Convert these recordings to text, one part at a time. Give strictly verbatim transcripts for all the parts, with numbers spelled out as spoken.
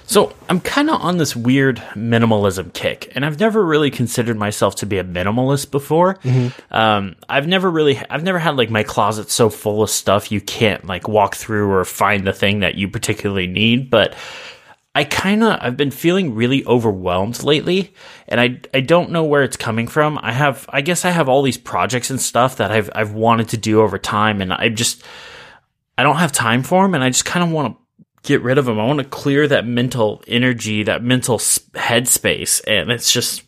So I'm kind of on this weird minimalism kick, and I've never really considered myself to be a minimalist before. Mm-hmm. Um, I've never really, I've never had like my closet so full of stuff you can't like walk through or find the thing that you particularly need. But I kind of, I've been feeling really overwhelmed lately, and I, I don't know where it's coming from. I have, I guess I have all these projects and stuff that I've, I've wanted to do over time, and I just, I don't have time for them, and I just kind of want to get rid of them. I want to clear that mental energy, that mental headspace. And it's just,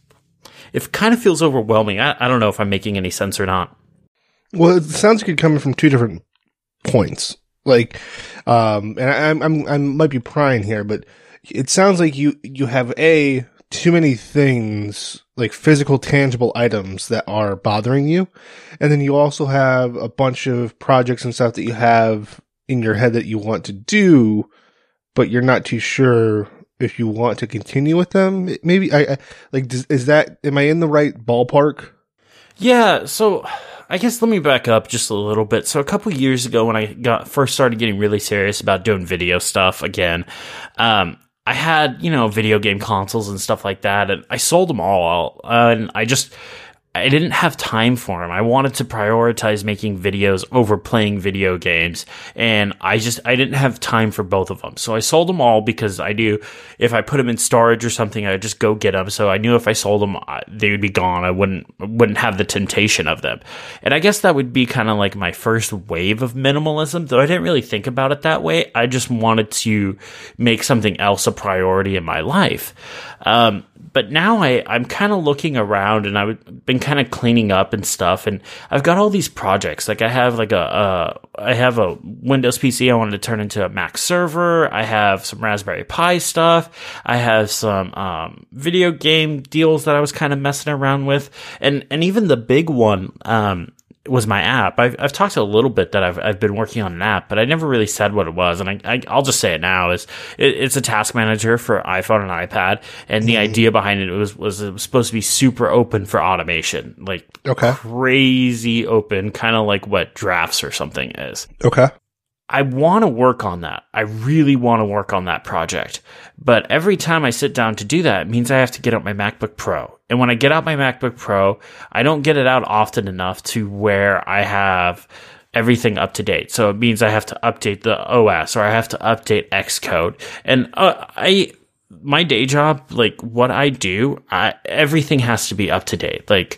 it kind of feels overwhelming. I, I don't know if I'm making any sense or not. Well, it sounds like you're coming from two different points. Like, um, and I, I'm, I'm, I might be prying here, but it sounds like you, you have a, too many things, like physical, tangible items that are bothering you. And then you also have a bunch of projects and stuff that you have in your head that you want to do, but you're not too sure if you want to continue with them. Maybe I, I like, does, is that, am I in the right ballpark? Yeah. So I guess let me back up just a little bit. So a couple years ago when I got first started getting really serious about doing video stuff again, um, I had, you know, video game consoles and stuff like that, and I sold them all, uh, and I just, I didn't have time for them. I wanted to prioritize making videos over playing video games, and I just, I didn't have time for both of them. So I sold them all because I knew if I put them in storage or something, I'd just go get them. So I knew if I sold them, they would be gone. I wouldn't, wouldn't have the temptation of them. And I guess that would be kind of like my first wave of minimalism, though I didn't really think about it that way. I just wanted to make something else a priority in my life. Um, But now I, I'm kind of looking around, and I've been kind of cleaning up and stuff, and I've got all these projects. Like I have like a, uh, I have a Windows P C I wanted to turn into a Mac server. I have some Raspberry Pi stuff. I have some um, video game deals that I was kind of messing around with, and and even the big one um, was my app. I've I've talked a little bit that I've I've been working on an app, but I never really said what it was, and I, I I'll just say it now. Is it, it's a task manager for iPhone and iPad, and the Mm-hmm. idea behind it was was it was supposed to be super open for automation, like Okay. crazy open, kind of like what Drafts or something is. Okay. I want to work on that. I really want to work on that project. But every time I sit down to do that, it means I have to get out my MacBook Pro. And when I get out my MacBook Pro, I don't get it out often enough to where I have everything up to date. So it means I have to update the O S, or I have to update Xcode. And uh, I, my day job, like what I do, I, everything has to be up to date. Like,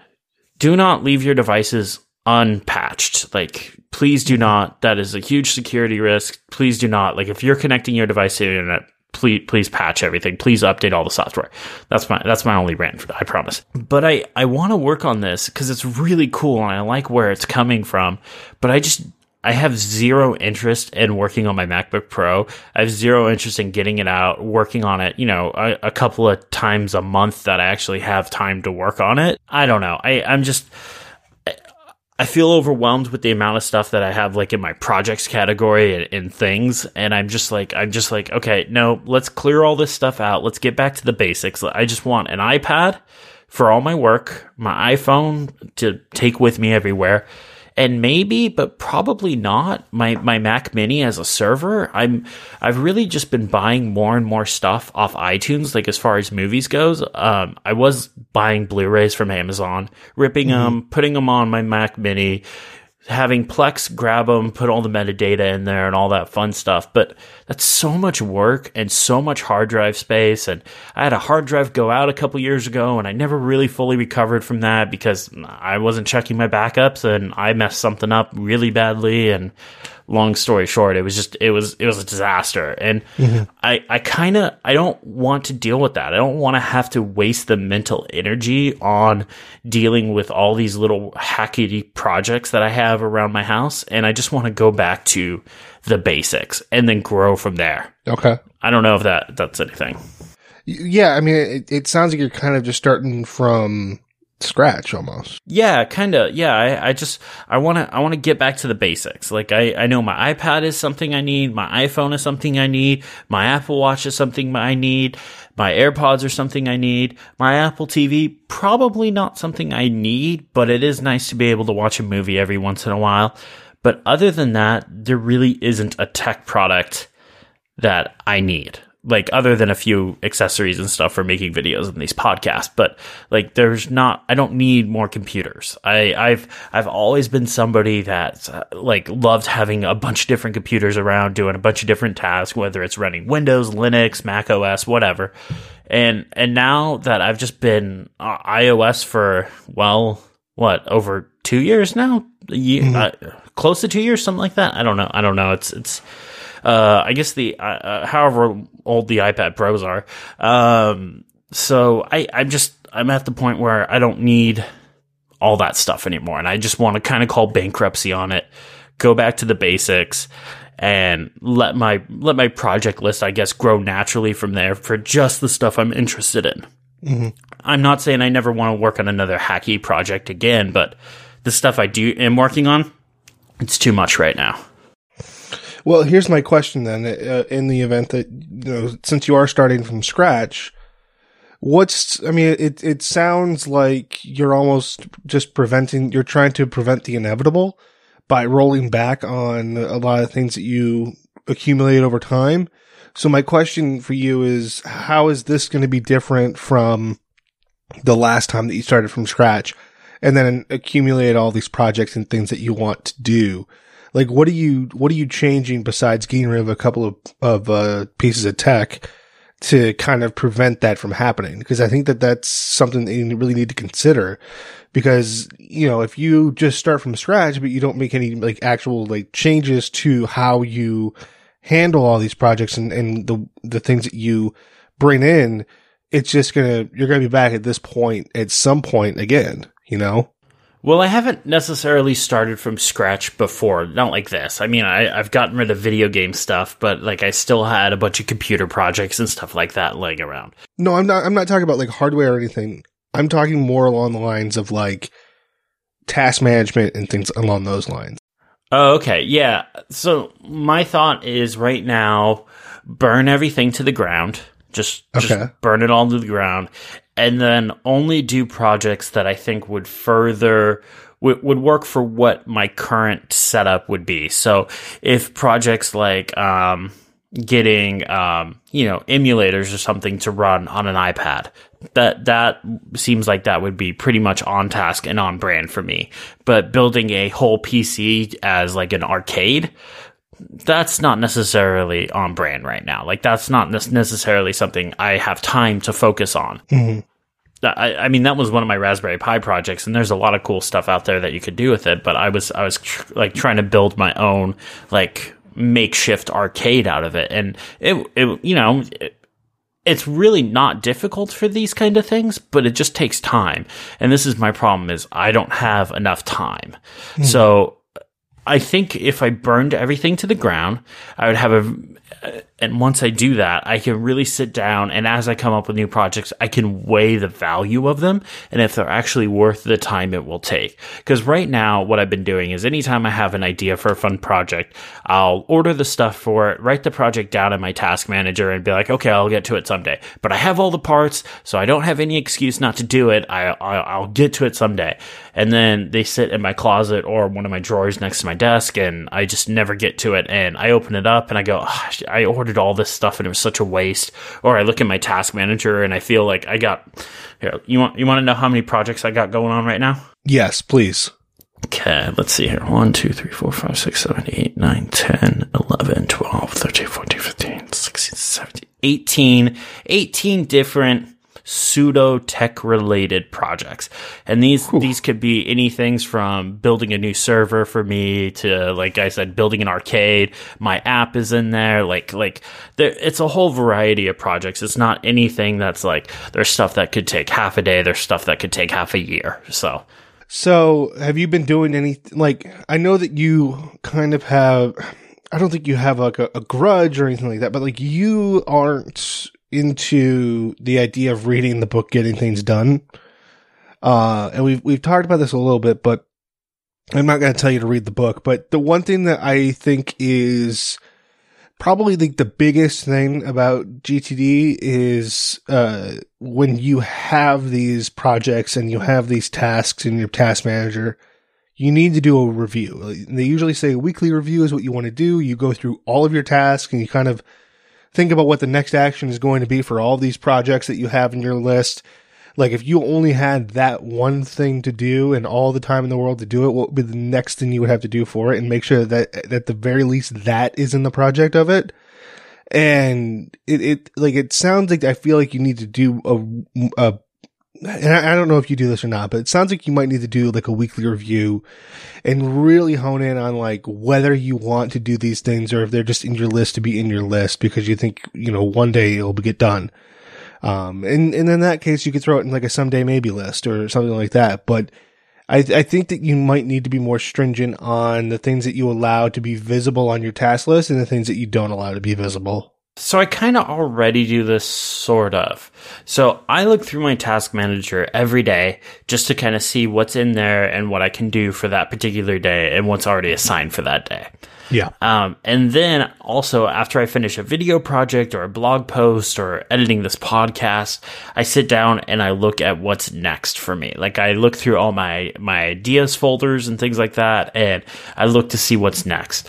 do not leave your devices unpatched. Like, please do not. That is a huge security risk. Please do not. Like, if you're connecting your device to the internet, please, please patch everything. Please update all the software. That's my, that's my only rant, I promise. But I, I want to work on this because it's really cool and I like where it's coming from. But I just, I have zero interest in working on my MacBook Pro. I have zero interest in getting it out, working on it, you know, a, a couple of times a month that I actually have time to work on it. I don't know. I, I'm just, I feel overwhelmed with the amount of stuff that I have, like in my projects category and, and things. And I'm just like, I'm just like, okay, no, let's clear all this stuff out. Let's get back to the basics. I just want an iPad for all my work, my iPhone to take with me everywhere. And maybe, but probably not, my, my Mac Mini as a server. I'm, I've really just been buying more and more stuff off iTunes, like as far as movies goes. Um, I was buying Blu-rays from Amazon, ripping mm-hmm. them, putting them on my Mac Mini, having Plex grab them, put all the metadata in there and all that fun stuff. But that's so much work and so much hard drive space. And I had a hard drive go out a couple years ago, and I never really fully recovered from that because I wasn't checking my backups and I messed something up really badly. And long story short, it was just, it was, it was a disaster. And mm-hmm. I, I kind of, I don't want to deal with that. I don't want to have to waste the mental energy on dealing with all these little hackety projects that I have around my house. And I just want to go back to the basics and then grow from there. Okay. I don't know if that, that's anything. Yeah. I mean, it, it sounds like you're kind of just starting from scratch almost. Yeah, kind of. Yeah, I, I just I want to I want to get back to the basics. Like I, I know my iPad is something I need, my iPhone is something I need, my Apple Watch is something I need, my AirPods are something I need, my Apple T V probably not something I need, but it is nice to be able to watch a movie every once in a while. But other than that, there really isn't a tech product that I need. like other than a few accessories and stuff for making videos and these podcasts, but like there's not, I don't need more computers. I, I've, I've always been somebody that uh, like loved having a bunch of different computers around doing a bunch of different tasks, whether it's running Windows, Linux, Mac O S, whatever. And, and now that I've just been uh, iOS for, well, what, over two years now, a year, mm-hmm. uh, close to two years, something like that. I don't know. I don't know. It's, it's, Uh, I guess the, uh, uh, however old the iPad Pros are. Um, so I, I'm just, I'm at the point where I don't need all that stuff anymore. And I just want to kind of call bankruptcy on it, go back to the basics and let my, let my project list, I guess, grow naturally from there for just the stuff I'm interested in. Mm-hmm. I'm not saying I never want to work on another hacky project again, but the stuff I do am working on, it's too much right now. Well, here's my question then. Uh, in the event that, you know, since you are starting from scratch, what's, I mean, it, it sounds like you're almost just preventing, you're trying to prevent the inevitable by rolling back on a lot of things that you accumulate over time. So my question for you is, how is this going to be different from the last time that you started from scratch and then accumulate all these projects and things that you want to do? Like, what are you, what are you changing besides getting rid of a couple of, of, uh, pieces of tech to kind of prevent that from happening? Because I think that that's something that you really need to consider because, you know, if you just start from scratch, but you don't make any like actual like changes to how you handle all these projects and, and the, the things that you bring in, it's just gonna, you're gonna be back at this point at some point again, you know? Well, I haven't necessarily started from scratch before, not like this. I mean, I, I've gotten rid of video game stuff, but like I still had a bunch of computer projects and stuff like that laying around. No, I'm not, I'm not talking about like hardware or anything. I'm talking more along the lines of like task management and things along those lines. Oh, okay. Yeah. So my thought is right now, burn everything to the ground. Just, okay. just burn it all to the ground. And then only do projects that I think would further, would, would work for what my current setup would be. So if projects like, um, getting, um, you know, emulators or something to run on an iPad, that, that seems like that would be pretty much on task and on brand for me. But building a whole P C as like an arcade, that's not necessarily on brand right now. Like that's not necessarily something I have time to focus on. Mm-hmm. I, I mean, that was one of my Raspberry Pi projects, and there's a lot of cool stuff out there that you could do with it. But I was, I was tr- like trying to build my own like makeshift arcade out of it, and it, it you know, it, it's really not difficult for these kind of things, but it just takes time. And this is my problem: is I don't have enough time. Mm-hmm. So I think if I burned everything to the ground, I would have a, and once I do that, I can really sit down and as I come up with new projects, I can weigh the value of them and if they're actually worth the time it will take. Because right now, what I've been doing is anytime I have an idea for a fun project, I'll order the stuff for it, write the project down in my task manager and be like, okay, I'll get to it someday. But I have all the parts, so I don't have any excuse not to do it. I, I, I'll get to it someday. And then they sit in my closet or one of my drawers next to my desk and I just never get to it. And I open it up and I go, oh, I ordered all this stuff and it was such a waste. Or I look at my task manager and I feel like I got, here, you want, you want to know how many projects I got going on right now? Yes, please. Okay, let's see here. one, two, three, four, five, six, seven, eight, nine, ten, eleven, twelve, thirteen, fourteen, fifteen, sixteen, seventeen, eighteen, eighteen different pseudo tech related projects. And these, Whew. these could be anything from building a new server for me to, like I said, building an arcade. My app is in there. Like, like there, it's a whole variety of projects. It's not anything that's like, there's stuff that could take half a day. There's stuff that could take half a year. So, so have you been doing any, like, I know that you kind of have, I don't think you have like a, a grudge or anything like that, but like you aren't into the idea of reading the book, getting things done. Uh, and we've, we've talked about this a little bit, but I'm not going to tell you to read the book. But the one thing that I think is probably the, the biggest thing about G T D is, uh, when you have these projects and you have these tasks in your task manager, you need to do a review. They usually say a weekly review is what you want to do. You go through all of your tasks and you kind of think about what the next action is going to be for all these projects that you have in your list. Like, if you only had that one thing to do and all the time in the world to do it, what would be the next thing you would have to do for it? And make sure that, at the very least, that is in the project of it. And it, it, like, it sounds like I feel like you need to do a, a, and I, I don't know if you do this or not, but it sounds like you might need to do like a weekly review and really hone in on like whether you want to do these things or if they're just in your list to be in your list because you think, you know, one day it'll get done. Um, and, and in that case, you could throw it in like a someday maybe list or something like that. But I, I think that you might need to be more stringent on the things that you allow to be visible on your task list and the things that you don't allow to be visible. So I kind of already do this sort of. So I look through my task manager every day just to kind of see what's in there and what I can do for that particular day and what's already assigned for that day. Yeah. Um, and then also after I finish a video project or a blog post or editing this podcast, I sit down and I look at what's next for me. Like I look through all my, my ideas folders and things like that, and I look to see what's next.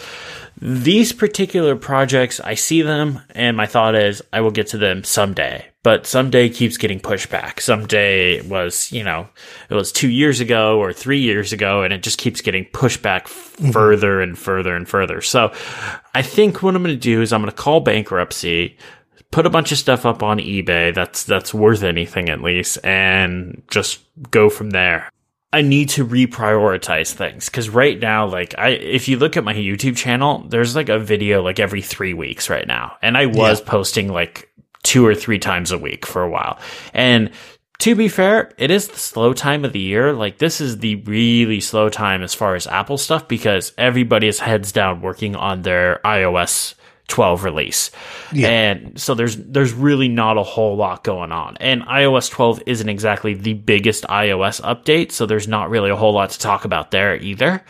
These particular projects, I see them, and my thought is I will get to them someday. But someday keeps getting pushed back. Someday was, you know, it was two years ago or three years ago, and it just keeps getting pushed back mm-hmm. further and further and further. So I think what I'm going to do is I'm going to call bankruptcy, put a bunch of stuff up on eBay that's that's worth anything at least, and just go from there. I need to reprioritize things because right now, like I, if you look at my YouTube channel, there's like a video like every three weeks right now. And I was yeah. posting like two or three times a week for a while. And to be fair, it is the slow time of the year. Like this is the really slow time as far as Apple stuff because everybody is heads down working on their iOS twelve release. Yeah. And so there's there's really not a whole lot going on. And iOS twelve isn't exactly the biggest iOS update, so there's not really a whole lot to talk about there either.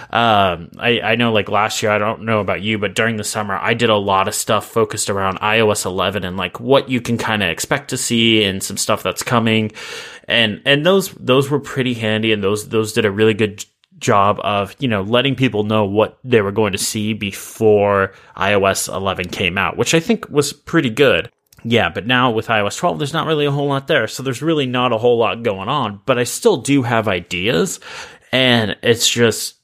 Um, I, I know like last year, I don't know about you, but during the summer, I did a lot of stuff focused around iOS eleven and like what you can kind of expect to see and some stuff that's coming. And and those those were pretty handy, and those those did a really good job of, you know, letting people know what they were going to see before iOS eleven came out, which I think was pretty good. Yeah, but now with iOS twelve, there's not really a whole lot there. So there's really not a whole lot going on, but I still do have ideas. And it's just,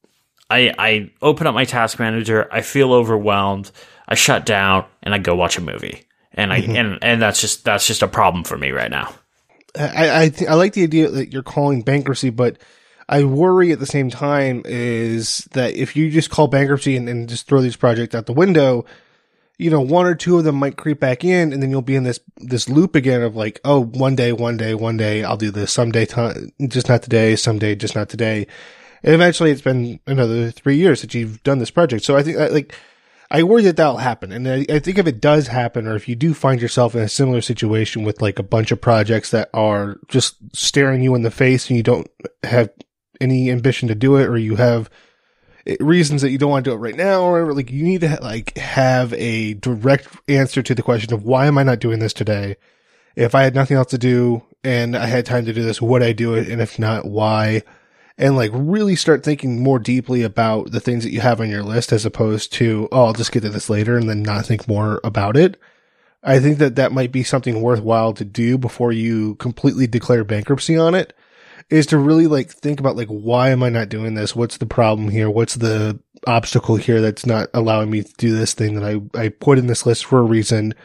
I, I open up my task manager, I feel overwhelmed, I shut down, and I go watch a movie. And I, mm-hmm. and, and that's just, that's just a problem for me right now. I, I, th- I like the idea that you're calling bankruptcy, but I worry at the same time is that if you just call bankruptcy and, and just throw these projects out the window, you know, one or two of them might creep back in, and then you'll be in this, this loop again of like, oh, one day, one day, one day, I'll do this. Someday, t- just not today. Someday, just not today. And eventually it's been another three years that you've done this project. So I think like, I worry that that'll happen. And I, I think if it does happen, or if you do find yourself in a similar situation with like a bunch of projects that are just staring you in the face and you don't have any ambition to do it, or you have reasons that you don't want to do it right now, or like you need to ha- like have a direct answer to the question of why am I not doing this today? If I had nothing else to do and I had time to do this, would I do it? And if not, why? And like really start thinking more deeply about the things that you have on your list as opposed to, oh, I'll just get to this later and then not think more about it. I think that that might be something worthwhile to do before you completely declare bankruptcy on it. Is to really like think about like, why am I not doing this? What's the problem here? What's the obstacle here that's not allowing me to do this thing that I, I put in this list for a reason?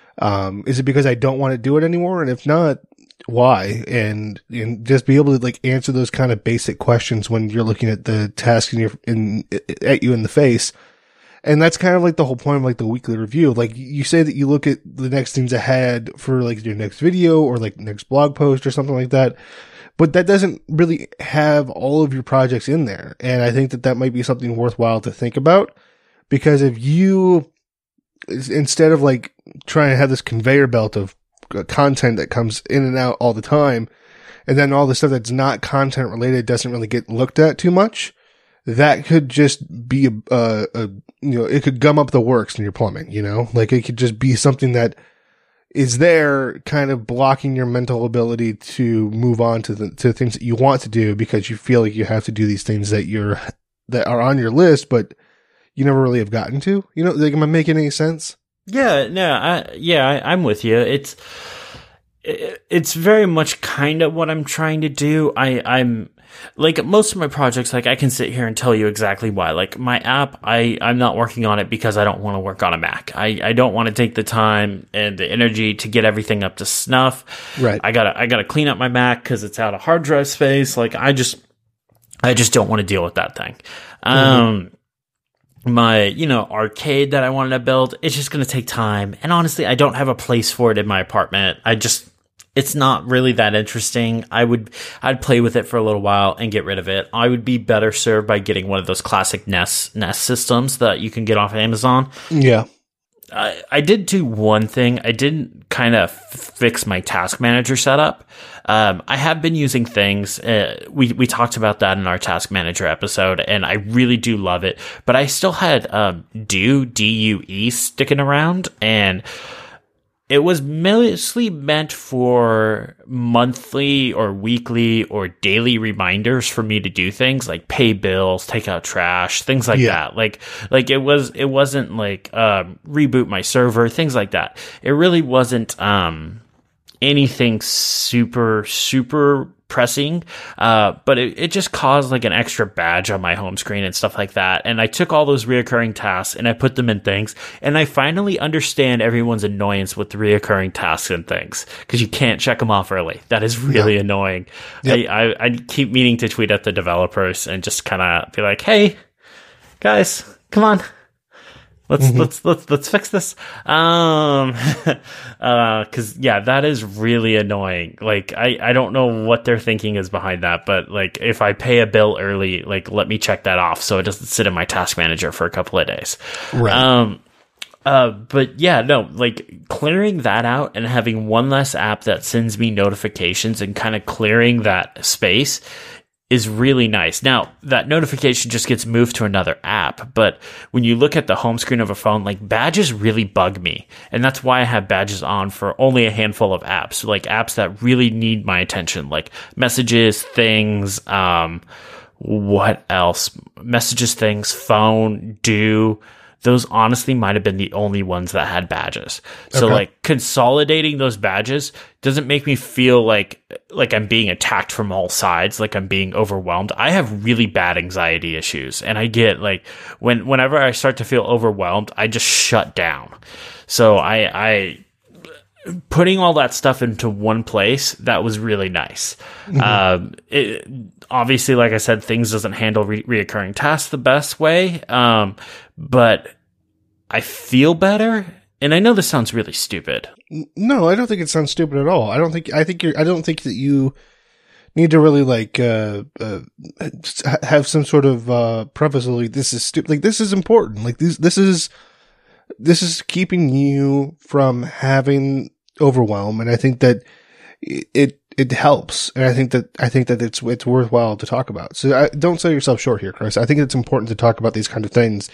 Um, is it because I don't want to do it anymore? And if not, why? And, and just be able to like answer those kind of basic questions when you're looking at the task in your, in, at you in the face. And that's kind of like the whole point of like the weekly review. Like you say that you look at the next things ahead for like your next video or like next blog post or something like that. But that doesn't really have all of your projects in there. And I think that that might be something worthwhile to think about, because if you, instead of like trying to have this conveyor belt of content that comes in and out all the time, and then all the stuff that's not content related doesn't really get looked at too much, that could just be a, a, a you know, it could gum up the works in your plumbing, you know, like it could just be something that is there kind of blocking your mental ability to move on to the, to things that you want to do because you feel like you have to do these things that you're, that are on your list, but you never really have gotten to, you know, like, am I making any sense? Yeah, no, I, yeah, I, I'm with you. It's it, it's very much kind of what I'm trying to do. I, I'm like most of my projects, like I can sit here and tell you exactly why. Like my app, I, I'm not working on it because I don't want to work on a Mac. I, I don't want to take the time and the energy to get everything up to snuff. Right. I gotta I gotta clean up my Mac because it's out of hard drive space. Like I just I just don't want to deal with that thing. Mm-hmm. Um. My, you know, arcade that I wanted to build, it's just going to take time. And honestly, I don't have a place for it in my apartment. I just, it's not really that interesting. I would, I'd play with it for a little while and get rid of it. I would be better served by getting one of those classic Nest, Nest systems that you can get off Amazon. Yeah. I, I did do one thing. I didn't kind of f- fix my task manager setup. Um, I have been using things. Uh, we we talked about that in our task manager episode, and I really do love it. But I still had um, Due D U E sticking around, and it was mostly meant for monthly or weekly or daily reminders for me to do things like pay bills, take out trash, things like yeah. that. Like, like it was, it wasn't like, um, reboot my server, things like that. It really wasn't, um, anything super, super pressing. Uh, but it, it just caused like an extra badge on my home screen and stuff like that. And I took all those reoccurring tasks and I put them in things. And I finally understand everyone's annoyance with the reoccurring tasks and things because you can't check them off early. That is really yeah. annoying. Yep. I, I, I keep meaning to tweet at the developers and just kind of be like, hey, guys, come on. Let's, mm-hmm. let's, let's, let's fix this. Um, uh, cause yeah, that is really annoying. Like, I, I don't know what their thinking is behind that, but like, if I pay a bill early, like, let me check that off so it doesn't sit in my task manager for a couple of days. Right. Um, uh, but yeah, no, like clearing that out and having one less app that sends me notifications and kind of clearing that space is really nice. Now, that notification just gets moved to another app, but when you look at the home screen of a phone, like badges really bug me. And that's why I have badges on for only a handful of apps, like apps that really need my attention, like messages, things, um, what else? Messages, things, phone, do. Those honestly might have been the only ones that had badges. So okay. like consolidating those badges doesn't make me feel like like I'm being attacked from all sides, like I'm being overwhelmed. I have really bad anxiety issues, and I get like when whenever I start to feel overwhelmed, I just shut down. So I I putting all that stuff into one place, that was really nice. Mm-hmm. Um, it, obviously, like I said, things doesn't handle re- reoccurring tasks the best way, um, but I feel better. And I know this sounds really stupid. No, I don't think it sounds stupid at all. I don't think, I think you're, I don't think that you need to really like, uh, uh, have some sort of, uh, preface like this is stupid. Like this is important. Like this, this is, this is keeping you from having overwhelm. And I think that it, it helps. And I think that, I think that it's, it's worthwhile to talk about. So I, don't sell yourself short here, Chris. I think it's important to talk about these kind of things.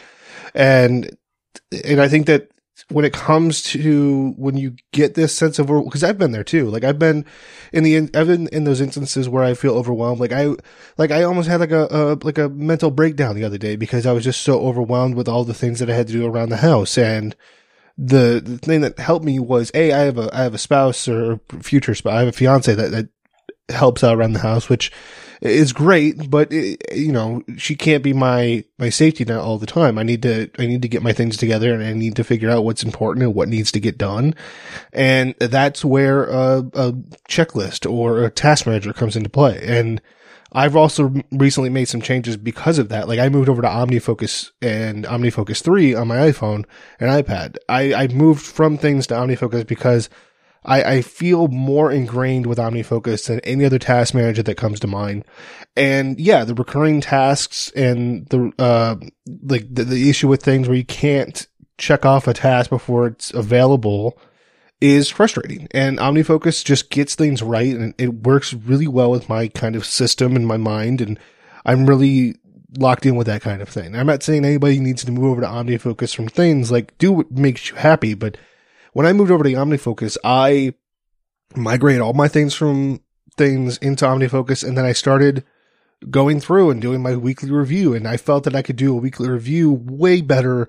And, and I think that when it comes to when you get this sense of, because I've been there too. Like I've been in the, I've been in those instances where I feel overwhelmed. Like I, like I almost had like a, a, like a mental breakdown the other day because I was just so overwhelmed with all the things that I had to do around the house. And the, the thing that helped me was, A, I have a, I have a spouse or future spouse. I have a fiance that, that helps out around the house, which is great, but it, you know, she can't be my, my safety net all the time. I need to, I need to get my things together and I need to figure out what's important and what needs to get done. And that's where a, a checklist or a task manager comes into play. And I've also recently made some changes because of that. Like I moved over to OmniFocus and OmniFocus three on my iPhone and iPad. I, I moved from things to OmniFocus because I, I feel more ingrained with OmniFocus than any other task manager that comes to mind. And yeah, the recurring tasks and the, uh, like the, the issue with things where you can't check off a task before it's available is frustrating. And OmniFocus just gets things right and it works really well with my kind of system and my mind. And I'm really locked in with that kind of thing. I'm not saying anybody needs to move over to OmniFocus from things. Like do what makes you happy, but when I moved over to OmniFocus, I migrated all my things from things into OmniFocus, and then I started going through and doing my weekly review, and I felt that I could do a weekly review way better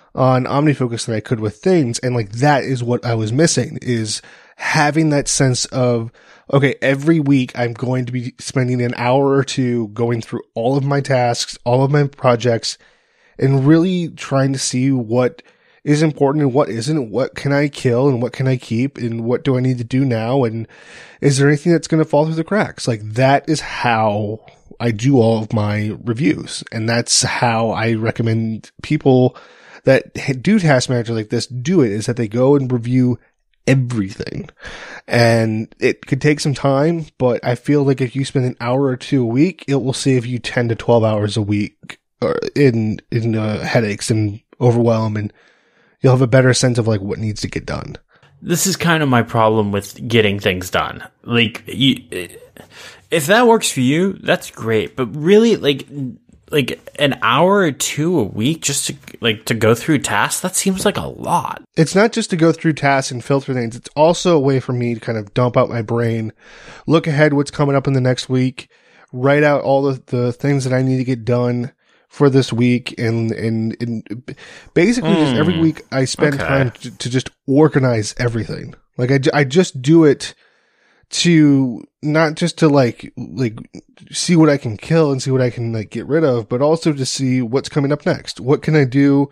on OmniFocus than I could with things. And like, that is what I was missing, is having that sense of, okay, every week I'm going to be spending an hour or two going through all of my tasks, all of my projects, and really trying to see what is important and what isn't, what can I kill and what can I keep and what do I need to do now, and is there anything that's going to fall through the cracks? Like, that is how I do all of my reviews, and that's how I recommend people that do Task Manager like this do it, is that they go and review everything. And it could take some time, but I feel like if you spend an hour or two a week, it will save you ten to twelve hours a week or in, in uh, headaches and overwhelm, and you'll have a better sense of like what needs to get done. This is kind of my problem with getting things done. Like, you, if that works for you, that's great. But really, like, like an hour or two a week just to like to go through tasks, that seems like a lot. It's not just to go through tasks and filter things. It's also a way for me to kind of dump out my brain, look ahead what's coming up in the next week, write out all the, the things that I need to get done for this week, and and, and basically mm, just every week I spend okay. time to, to just organize everything. Like I, I just do it to not just to like like see what I can kill and see what I can like get rid of, but also to see what's coming up next. What can I do?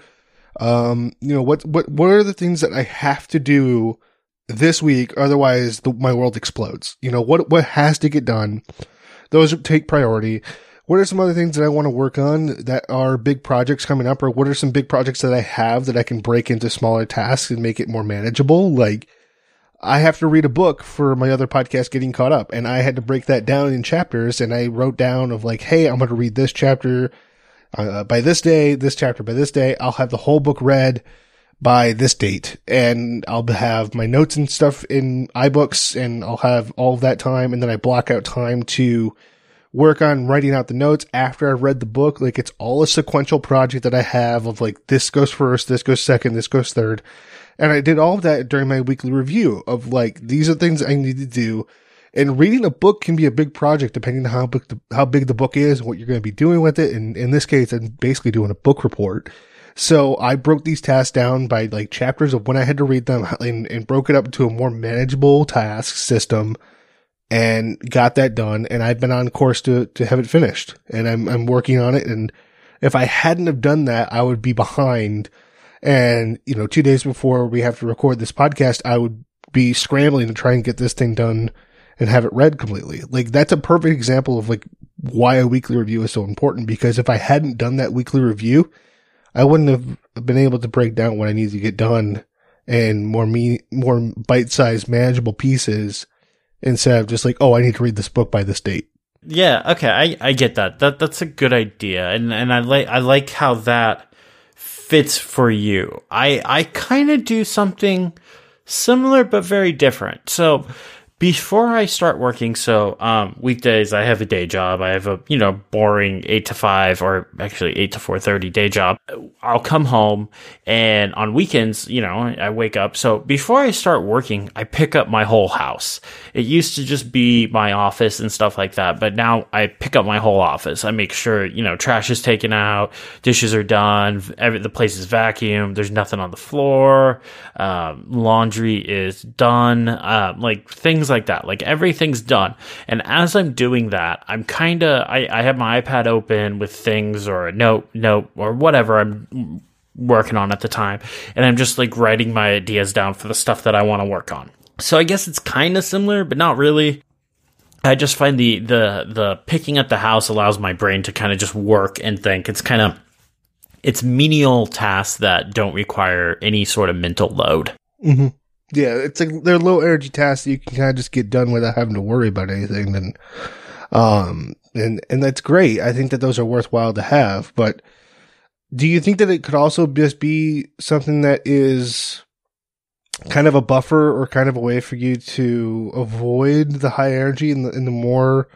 Um, you know, what what what are the things that I have to do this week? Otherwise, the, my world explodes. You know, what what has to get done? Those take priority. What are some other things that I want to work on that are big projects coming up? Or what are some big projects that I have that I can break into smaller tasks and make it more manageable? Like, I have to read a book for my other podcast, Getting Caught Up, and I had to break that down in chapters, and I wrote down of like, hey, I'm going to read this chapter uh, by this day, this chapter by this day. I'll have the whole book read by this date, and I'll have my notes and stuff in iBooks, and I'll have all of that time, and then I block out time to work on writing out the notes after I've read the book. Like, it's all a sequential project that I have of like, this goes first, this goes second, this goes third. And I did all of that during my weekly review of like, these are things I need to do. And reading a book can be a big project depending on how big the, how big the book is, what you're going to be doing with it. And in this case, I'm basically doing a book report. So I broke these tasks down by like chapters of when I had to read them, and, and broke it up into a more manageable task system, and got that done. And I've been on course to, to have it finished, and I'm, I'm working on it. And if I hadn't have done that, I would be behind. And, you know, two days before we have to record this podcast, I would be scrambling to try and get this thing done and have it read completely. Like, that's a perfect example of like why a weekly review is so important, because if I hadn't done that weekly review, I wouldn't have been able to break down what I need to get done in more me, more bite-sized manageable pieces, instead of just like, oh, I need to read this book by this date. Yeah, okay, I, I get that. That that's a good idea, and and I like I like how that fits for you. I I kind of do something similar but very different. So before I start working, so um, weekdays I have a day job. I have a you know boring eight to five, or actually eight to four thirty day job. I'll come home, and on weekends, you know, I wake up. So before I start working, I pick up my whole house. It used to just be my office and stuff like that, but now I pick up my whole office. I make sure you know trash is taken out, dishes are done, every the place is vacuumed. There's nothing on the floor. Um, laundry is done. Uh, like things like that. Like everything's done. And as I'm doing that, I'm kind of, I, I have my iPad open with things or a note, note or whatever I'm working on at the time. And I'm just like writing my ideas down for the stuff that I want to work on. So I guess it's kind of similar, but not really. I just find the, the, the picking up the house allows my brain to kind of just work and think. It's kind of, it's menial tasks that don't require any sort of mental load. Mm-hmm. Yeah, it's like they're low energy tasks that you can kind of just get done without having to worry about anything. Then, um, and and that's great. I think that those are worthwhile to have. But do you think that it could also just be something that is kind of a buffer or kind of a way for you to avoid the high energy and the, and the more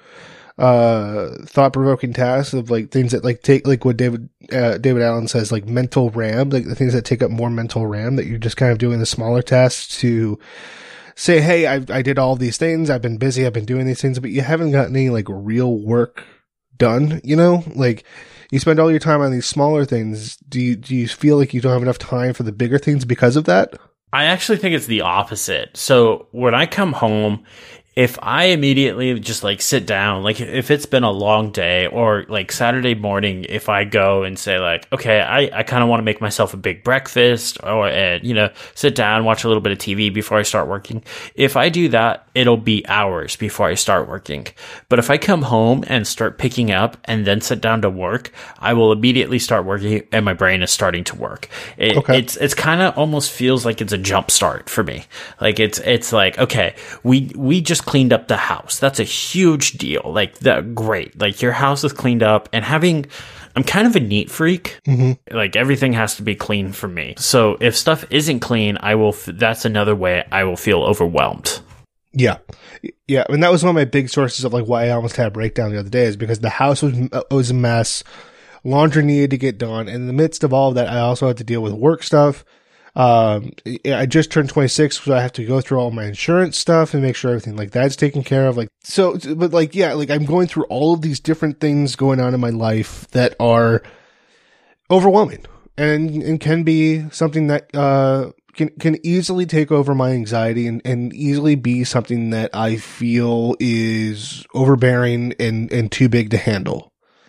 uh thought provoking tasks of like things that like take like what David uh, David Allen says, like mental RAM, like the things that take up more mental RAM, that you're just kind of doing the smaller tasks to say, hey, I I did all these things, I've been busy, I've been doing these things, but you haven't gotten any like real work done, you know? Like, you spend all your time on these smaller things. Do you, do you feel like you don't have enough time for the bigger things because of that? I actually think it's the opposite. So when I come home, if I immediately just like sit down, like if it's been a long day, or like Saturday morning, if I go and say like, okay, I, I kind of want to make myself a big breakfast, or, uh, you know, sit down, watch a little bit of T V before I start working. If I do that, it'll be hours before I start working. But if I come home and start picking up and then sit down to work, I will immediately start working and my brain is starting to work. It, okay. It's, it's kind of almost feels like it's a jump start for me. Like it's, it's like, okay, we, we just cleaned up the house. That's a huge deal. Like that, great. Like your house is cleaned up, and having, I'm kind of a neat freak. Mm-hmm. Like everything has to be clean for me. So if stuff isn't clean, I will, f- that's another way I will feel overwhelmed. Yeah. Yeah. And that was one of my big sources of like why I almost had a breakdown the other day, is because the house was, was a mess. Laundry needed to get done. And in the midst of all of that, I also had to deal with work stuff. Um, I just turned twenty-six, so I have to go through all my insurance stuff and make sure everything like that's taken care of. Like, so, but like, yeah, like I'm going through all of these different things going on in my life that are overwhelming and, and can be something that, uh, can, can easily take over my anxiety and, and easily be something that I feel is overbearing and, and too big to handle.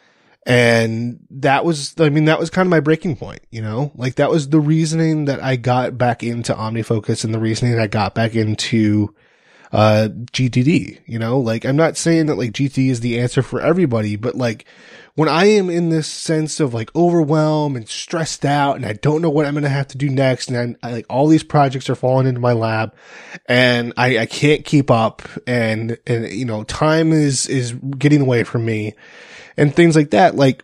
And that was, I mean, that was kind of my breaking point, you know, like that was the reasoning that I got back into OmniFocus, and the reasoning I got back into, uh, G T D, you know, like I'm not saying that like G T D is the answer for everybody, but like when I am in this sense of like overwhelmed and stressed out and I don't know what I'm going to have to do next, and I, I like all these projects are falling into my lap and I, I can't keep up, and, and, you know, time is, is getting away from me. And things like that, like,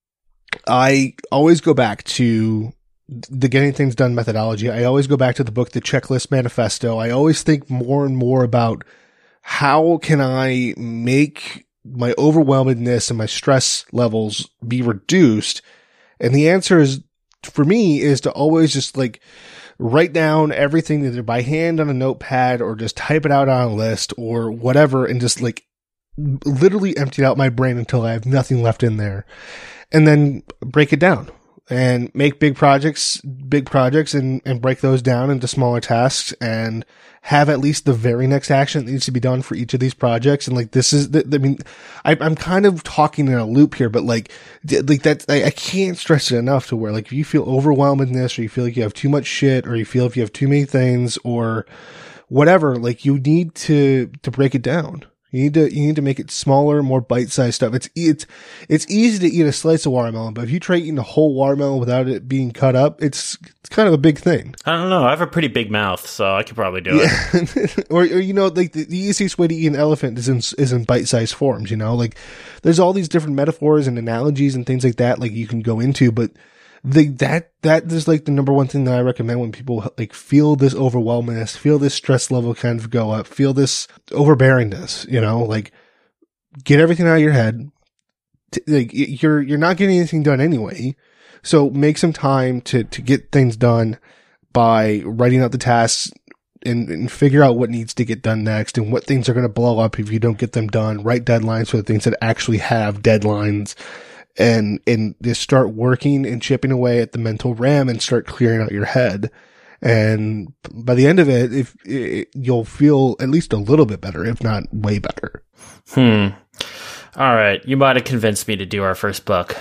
I always go back to the getting things done methodology. I always go back to the book, The Checklist Manifesto. I always think more and more about how can I make my overwhelmedness and my stress levels be reduced. And the answer is, for me, is to always just like write down everything either by hand on a notepad or just type it out on a list or whatever, and just like literally emptied out my brain until I have nothing left in there, and then break it down and make big projects, big projects and, and break those down into smaller tasks and have at least the very next action that needs to be done for each of these projects. And like, this is the, I mean, I, I'm kind of talking in a loop here, but like, like that, I, I can't stress it enough to where like, if you feel overwhelmed in this, or you feel like you have too much shit, or you feel if you have too many things or whatever, like you need to, to break it down. You need to, you need to make it smaller, more bite-sized stuff. It's, it's, it's easy to eat a slice of watermelon, but if you try eating a whole watermelon without it being cut up, it's, it's kind of a big thing. I don't know. I have a pretty big mouth, so I could probably do yeah. it. or, or, you know, like the, the easiest way to eat an elephant is in, is in bite-sized forms, you know, like there's all these different metaphors and analogies and things like that, like you can go into, but the, that, that is like the number one thing that I recommend when people like feel this overwhelmingness, feel this stress level kind of go up, feel this overbearingness, you know, like get everything out of your head. T- like you're, you're not getting anything done anyway. So make some time to, to get things done by writing out the tasks and, and figure out what needs to get done next and what things are going to blow up if you don't get them done. Write deadlines for the things that actually have deadlines. And, and just start working and chipping away at the mental RAM and start clearing out your head. And by the end of it, if it, you'll feel at least a little bit better, if not way better. Hmm. All right. You might have convinced me to do our first book.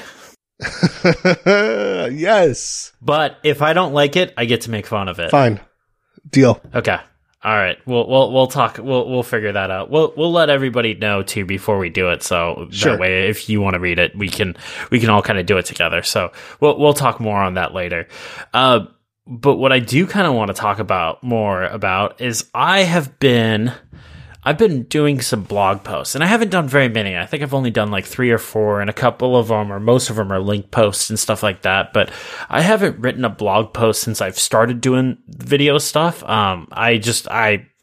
Yes. But if I don't like it, I get to make fun of it. Fine. Deal. Okay. All right, we'll we'll we'll talk. We'll we'll figure that out. We'll we'll let everybody know too before we do it. So sure. That way, if you want to read it, we can we can all kind of do it together. So we'll we'll talk more on that later. Uh, but what I do kind of want to talk about more about is I have been I've been doing some blog posts, and I haven't done very many. I think I've only done like three or four, and a couple of them, or most of them, are link posts and stuff like that. But I haven't written a blog post since I've started doing video stuff. Um, I just I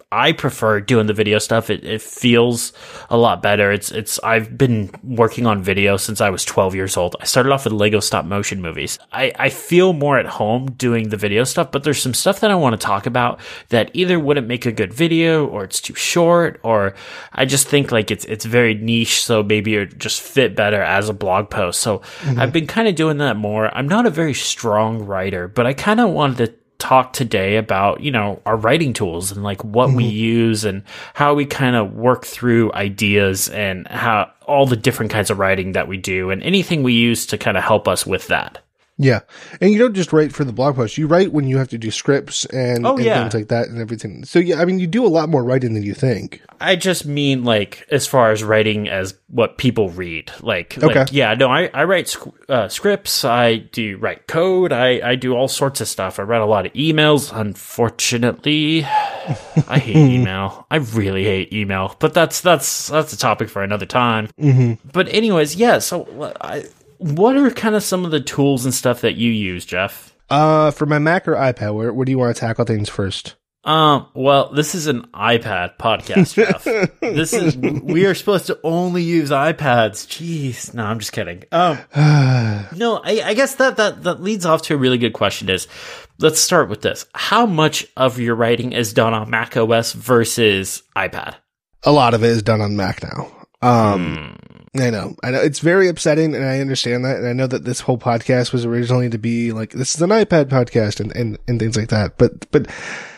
I prefer doing the video stuff. It, it feels a lot better. It's, it's, I've been working on video since I was twelve years old. I started off with Lego stop motion movies. I, I feel more at home doing the video stuff, but there's some stuff that I want to talk about that either wouldn't make a good video, or it's too short, or I just think like it's, it's very niche. So maybe it just fit better as a blog post. So mm-hmm. I've been kind of doing that more. I'm not a very strong writer, but I kind of wanted to talk today about, you know, our writing tools and like what mm-hmm. we use and how we kind of work through ideas and how all the different kinds of writing that we do and anything we use to kind of help us with that. Yeah. And you don't just write for the blog post. You write when you have to do scripts and, oh, and yeah. things like that and everything. So, yeah, I mean, you do a lot more writing than you think. I just mean, like, as far as writing as what people read. Like, okay. like yeah, no, I, I write uh, scripts. I do write code. I, I do all sorts of stuff. I write a lot of emails. Unfortunately, I hate email. I really hate email. But that's that's that's a topic for another time. Mm-hmm. But anyways, yeah, so I... what are kind of some of the tools and stuff that you use, Jeff? Uh, for my Mac or iPad, where, where do you want to tackle things first? Um, well, this is an iPad podcast, Jeff. This is, we are supposed to only use iPads. Jeez. No, I'm just kidding. Um, no, I, I guess that, that, that leads off to a really good question is, let's start with this. How much of your writing is done on Mac O S versus iPad? A lot of it is done on Mac now. Um, hmm. I know, I know it's very upsetting and I understand that. And I know that this whole podcast was originally to be like, this is an iPad podcast and, and, and things like that. But, but,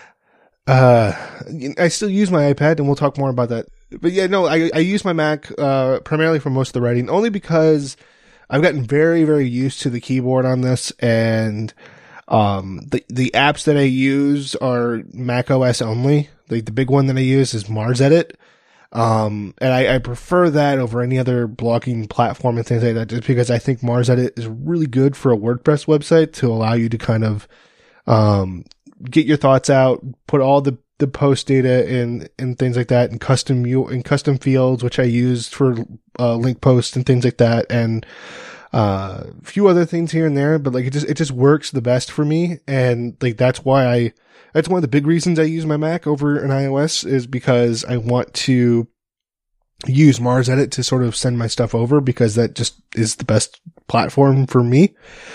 uh, I still use my iPad and we'll talk more about that. But yeah, no, I, I use my Mac, uh, primarily for most of the writing only because I've gotten very, very used to the keyboard on this and, um, the, the apps that I use are Mac O S only. Like the big one that I use is MarsEdit. Um, and I, I prefer that over any other blogging platform and things like that, just because I think MarsEdit is really good for a WordPress website to allow you to kind of, um, get your thoughts out, put all the, the post data in, and things like that, and custom you in custom fields, which I used for, uh, link posts and things like that. And, uh, a few other things here and there, but like it just, it just works the best for me. And like, that's why I, That's one of the big reasons I use my Mac over an iOS is because I want to use MarsEdit to sort of send my stuff over because that just is the best platform for me,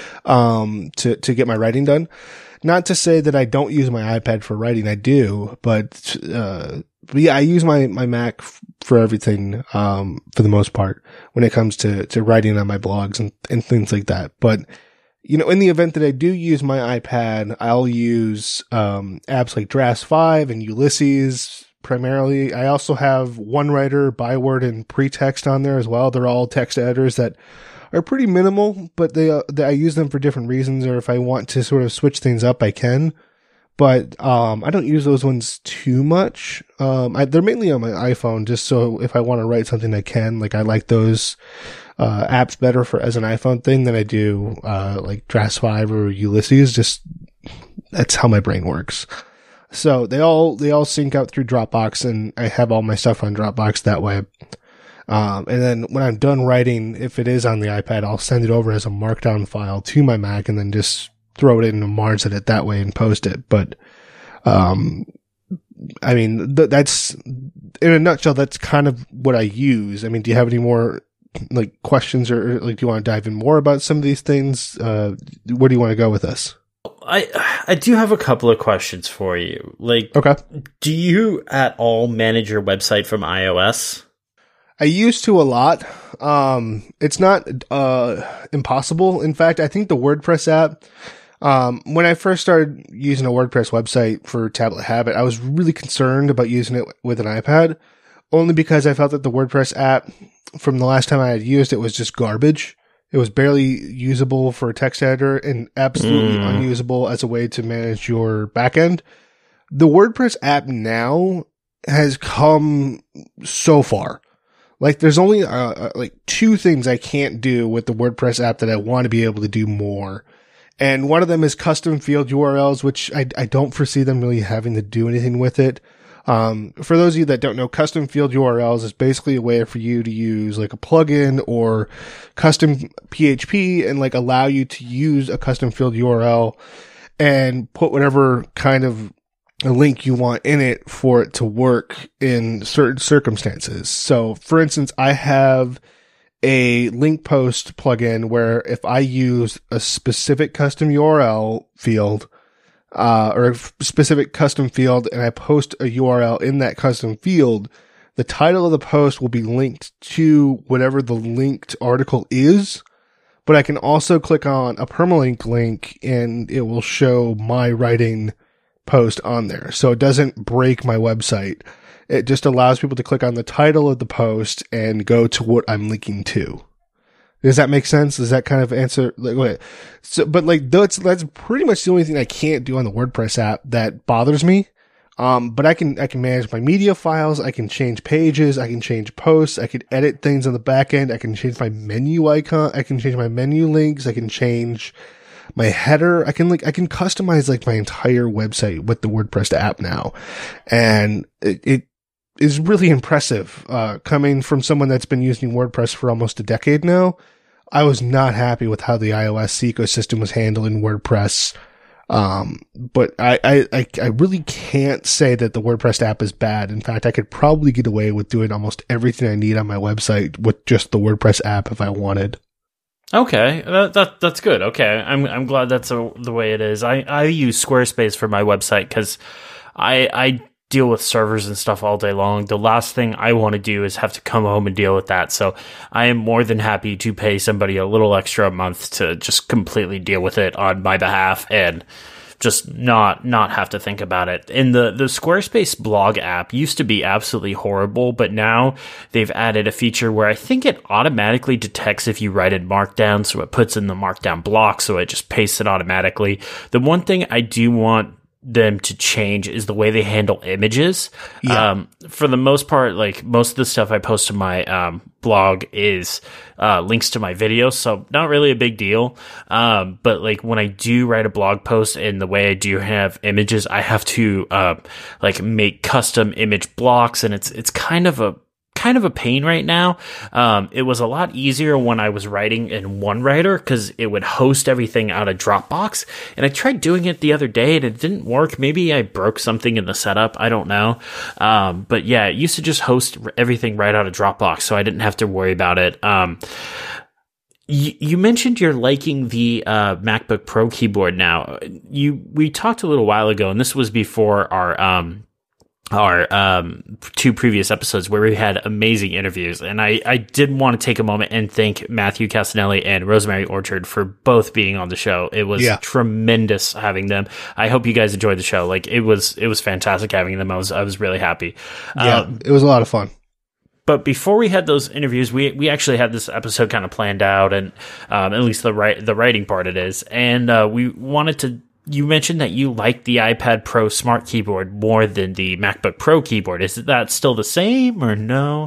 um, to, to get my writing done. Not to say that I don't use my iPad for writing. I do, but, uh, but yeah, I use my, my Mac f- for everything, um, for the most part when it comes to, to writing on my blogs and, and things like that. But, you know, in the event that I do use my iPad, I'll use um, apps like Drafts five and Ulysses primarily. I also have OneWriter, Byword, and Pretext on there as well. They're all text editors that are pretty minimal, but they, uh, they I use them for different reasons, or if I want to sort of switch things up, I can. But um, I don't use those ones too much. Um, I, they're mainly on my iPhone, just so if I want to write something, I can. Like I like those uh, apps better for as an iPhone thing than I do uh, like Drafts five or Ulysses. Just that's how my brain works. So they all they all sync out through Dropbox, and I have all my stuff on Dropbox that way. Um, and then when I'm done writing, if it is on the iPad, I'll send it over as a Markdown file to my Mac, and then just throw it into MarsEdit that way and post it. But, um, I mean, th- that's, in a nutshell, that's kind of what I use. I mean, do you have any more, like, questions or, like, do you want to dive in more about some of these things? Uh, where do you want to go with this? I, I do have a couple of questions for you. Like, okay. Do you at all manage your website from iOS? I used to a lot. Um, it's not, uh, impossible. In fact, I think the WordPress app, Um, when I first started using a WordPress website for Tablet Habit, I was really concerned about using it with an iPad, only because I felt that the WordPress app from the last time I had used it was just garbage. It was barely usable for a text editor and absolutely mm. unusable as a way to manage your backend. The WordPress app now has come so far. Like, there's only, uh, like two things I can't do with the WordPress app that I want to be able to do more. And one of them is custom field U R Ls, which I, I don't foresee them really having to do anything with it. Um, for those of you that don't know, custom field U R Ls is basically a way for you to use like a plugin or custom P H P and like allow you to use a custom field U R L and put whatever kind of a link you want in it for it to work in certain circumstances. So, for instance, I have a link post plugin where if I use a specific custom U R L field, uh, or a specific custom field, and I post a U R L in that custom field, the title of the post will be linked to whatever the linked article is, but I can also click on a permalink link and it will show my writing post on there. So it doesn't break my website. It just allows people to click on the title of the post and go to what I'm linking to. Does that make sense? Does that kind of answer? Like, wait. So, but like, that's, that's pretty much the only thing I can't do on the WordPress app that bothers me. Um, but I can, I can manage my media files. I can change pages. I can change posts. I can edit things on the back end. I can change my menu icon. I can change my menu links. I can change my header. I can like, I can customize like my entire website with the WordPress app now. And it, it is really impressive. Uh, coming from someone that's been using WordPress for almost a decade now, I was not happy with how the iOS ecosystem was handling WordPress. Um, but I, I, I really can't say that the WordPress app is bad. In fact, I could probably get away with doing almost everything I need on my website with just the WordPress app if I wanted. Okay, that, that that's good. Okay, I'm I'm glad that's a, the way it is. I, I use Squarespace for my website because I I deal with servers and stuff all day long. The last thing I want to do is have to come home and deal with that. So I am more than happy to pay somebody a little extra a month to just completely deal with it on my behalf and just not not have to think about it. And the, the Squarespace blog app used to be absolutely horrible, but now they've added a feature where I think it automatically detects if you write in Markdown, so it puts in the Markdown block, so it just pastes it automatically. The one thing I do want them to change is the way they handle images. Yeah. Um, for the most part, like most of the stuff I post to my um, blog is uh, links to my videos, so not really a big deal. Um, but like when I do write a blog post and the way I do have images, I have to uh, like make custom image blocks, and it's it's kind of a kind of a pain right now. Um, it was a lot easier when I was writing in OneWriter because it would host everything out of Dropbox. And I tried doing it the other day and it didn't work. Maybe I broke something in the setup. I don't know. Um, but yeah, it used to just host everything right out of Dropbox, so I didn't have to worry about it. Um, you, you mentioned you're liking the uh, MacBook Pro keyboard now. You we talked a little while ago, and this was before our um, our um, two previous episodes where we had amazing interviews. And I, I did want to take a moment and thank Matthew Castanelli and Rosemary Orchard for both being on the show. It was yeah. tremendous having them. I hope you guys enjoyed the show. Like it was, it was fantastic having them. I was, I was really happy. Yeah, um, it was a lot of fun. But before we had those interviews, we we actually had this episode kind of planned out, and um, at least the right the writing part it is. And uh, we wanted to. You mentioned that you like the iPad Pro Smart Keyboard more than the MacBook Pro keyboard. Is that still the same or no?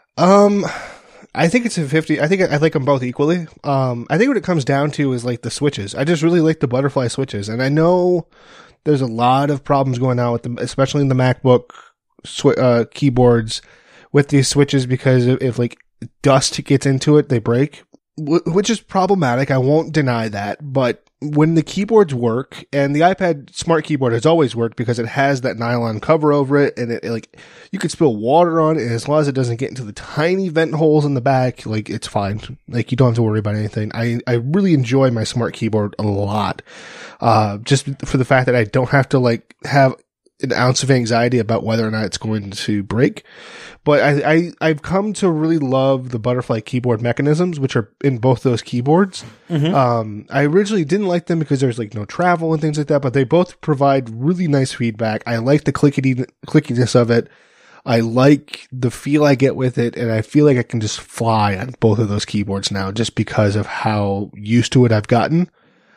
Um, I think it's a fifty. I think I like them both equally. Um, I think what it comes down to is like the switches. I just really like the butterfly switches, and I know there's a lot of problems going on with them, especially in the MacBook sw- uh, keyboards with these switches, because if, if like dust gets into it, they break, w- which is problematic. I won't deny that, but when the keyboards work, and the iPad Smart Keyboard has always worked because it has that nylon cover over it, and it, it like you could spill water on it, and as long as it doesn't get into the tiny vent holes in the back, like it's fine. Like you don't have to worry about anything. I I really enjoy my Smart Keyboard a lot, uh, just for the fact that I don't have to like have an ounce of anxiety about whether or not it's going to break. But I, I, I've come to really love the butterfly keyboard mechanisms, which are in both those keyboards. Mm-hmm. Um, I originally didn't like them because there's like no travel and things like that, but they both provide really nice feedback. I like the clickety, clickiness of it. I like the feel I get with it, and I feel like I can just fly on both of those keyboards now just because of how used to it I've gotten.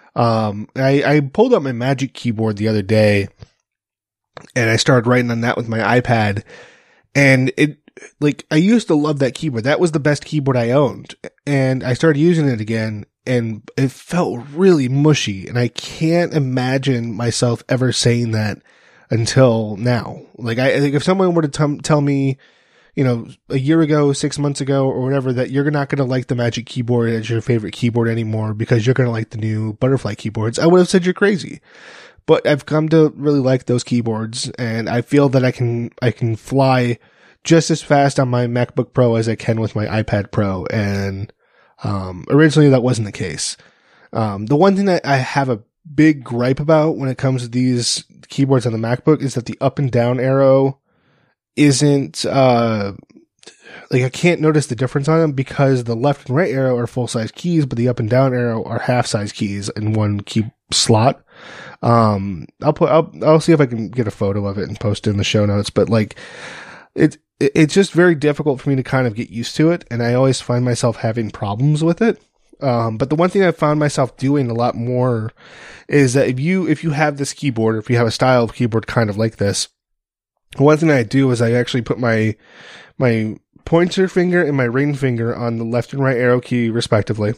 Um, I, I pulled up my Magic Keyboard the other day, and I started writing on that with my iPad. And it, like, I used to love that keyboard. That was the best keyboard I owned. And I started using it again, and it felt really mushy. And I can't imagine myself ever saying that until now. Like, I, I think if someone were to t- tell me, you know, a year ago, six months ago, or whatever, that you're not going to like the Magic Keyboard as your favorite keyboard anymore because you're going to like the new butterfly keyboards, I would have said you're crazy. but I've come to really like those keyboards, and I feel that I can I can fly just as fast on my MacBook Pro as I can with my iPad Pro, and um, originally that wasn't the case. Um, the one thing that I have a big gripe about when it comes to these keyboards on the MacBook is that the up and down arrow isn't uh like I can't notice the difference on them, because the left and right arrow are full size keys, but the up and down arrow are half size keys in one key slot. Um, I'll put, I'll, I'll see if I can get a photo of it and post it in the show notes, but like it, it, it's just very difficult for me to kind of get used to it. And I always find myself having problems with it. Um, but the one thing I found myself doing a lot more is that if you, if you have this keyboard, or if you have a style of keyboard kind of like this, one thing I do is I actually put my, my pointer finger and my ring finger on the left and right arrow key respectively.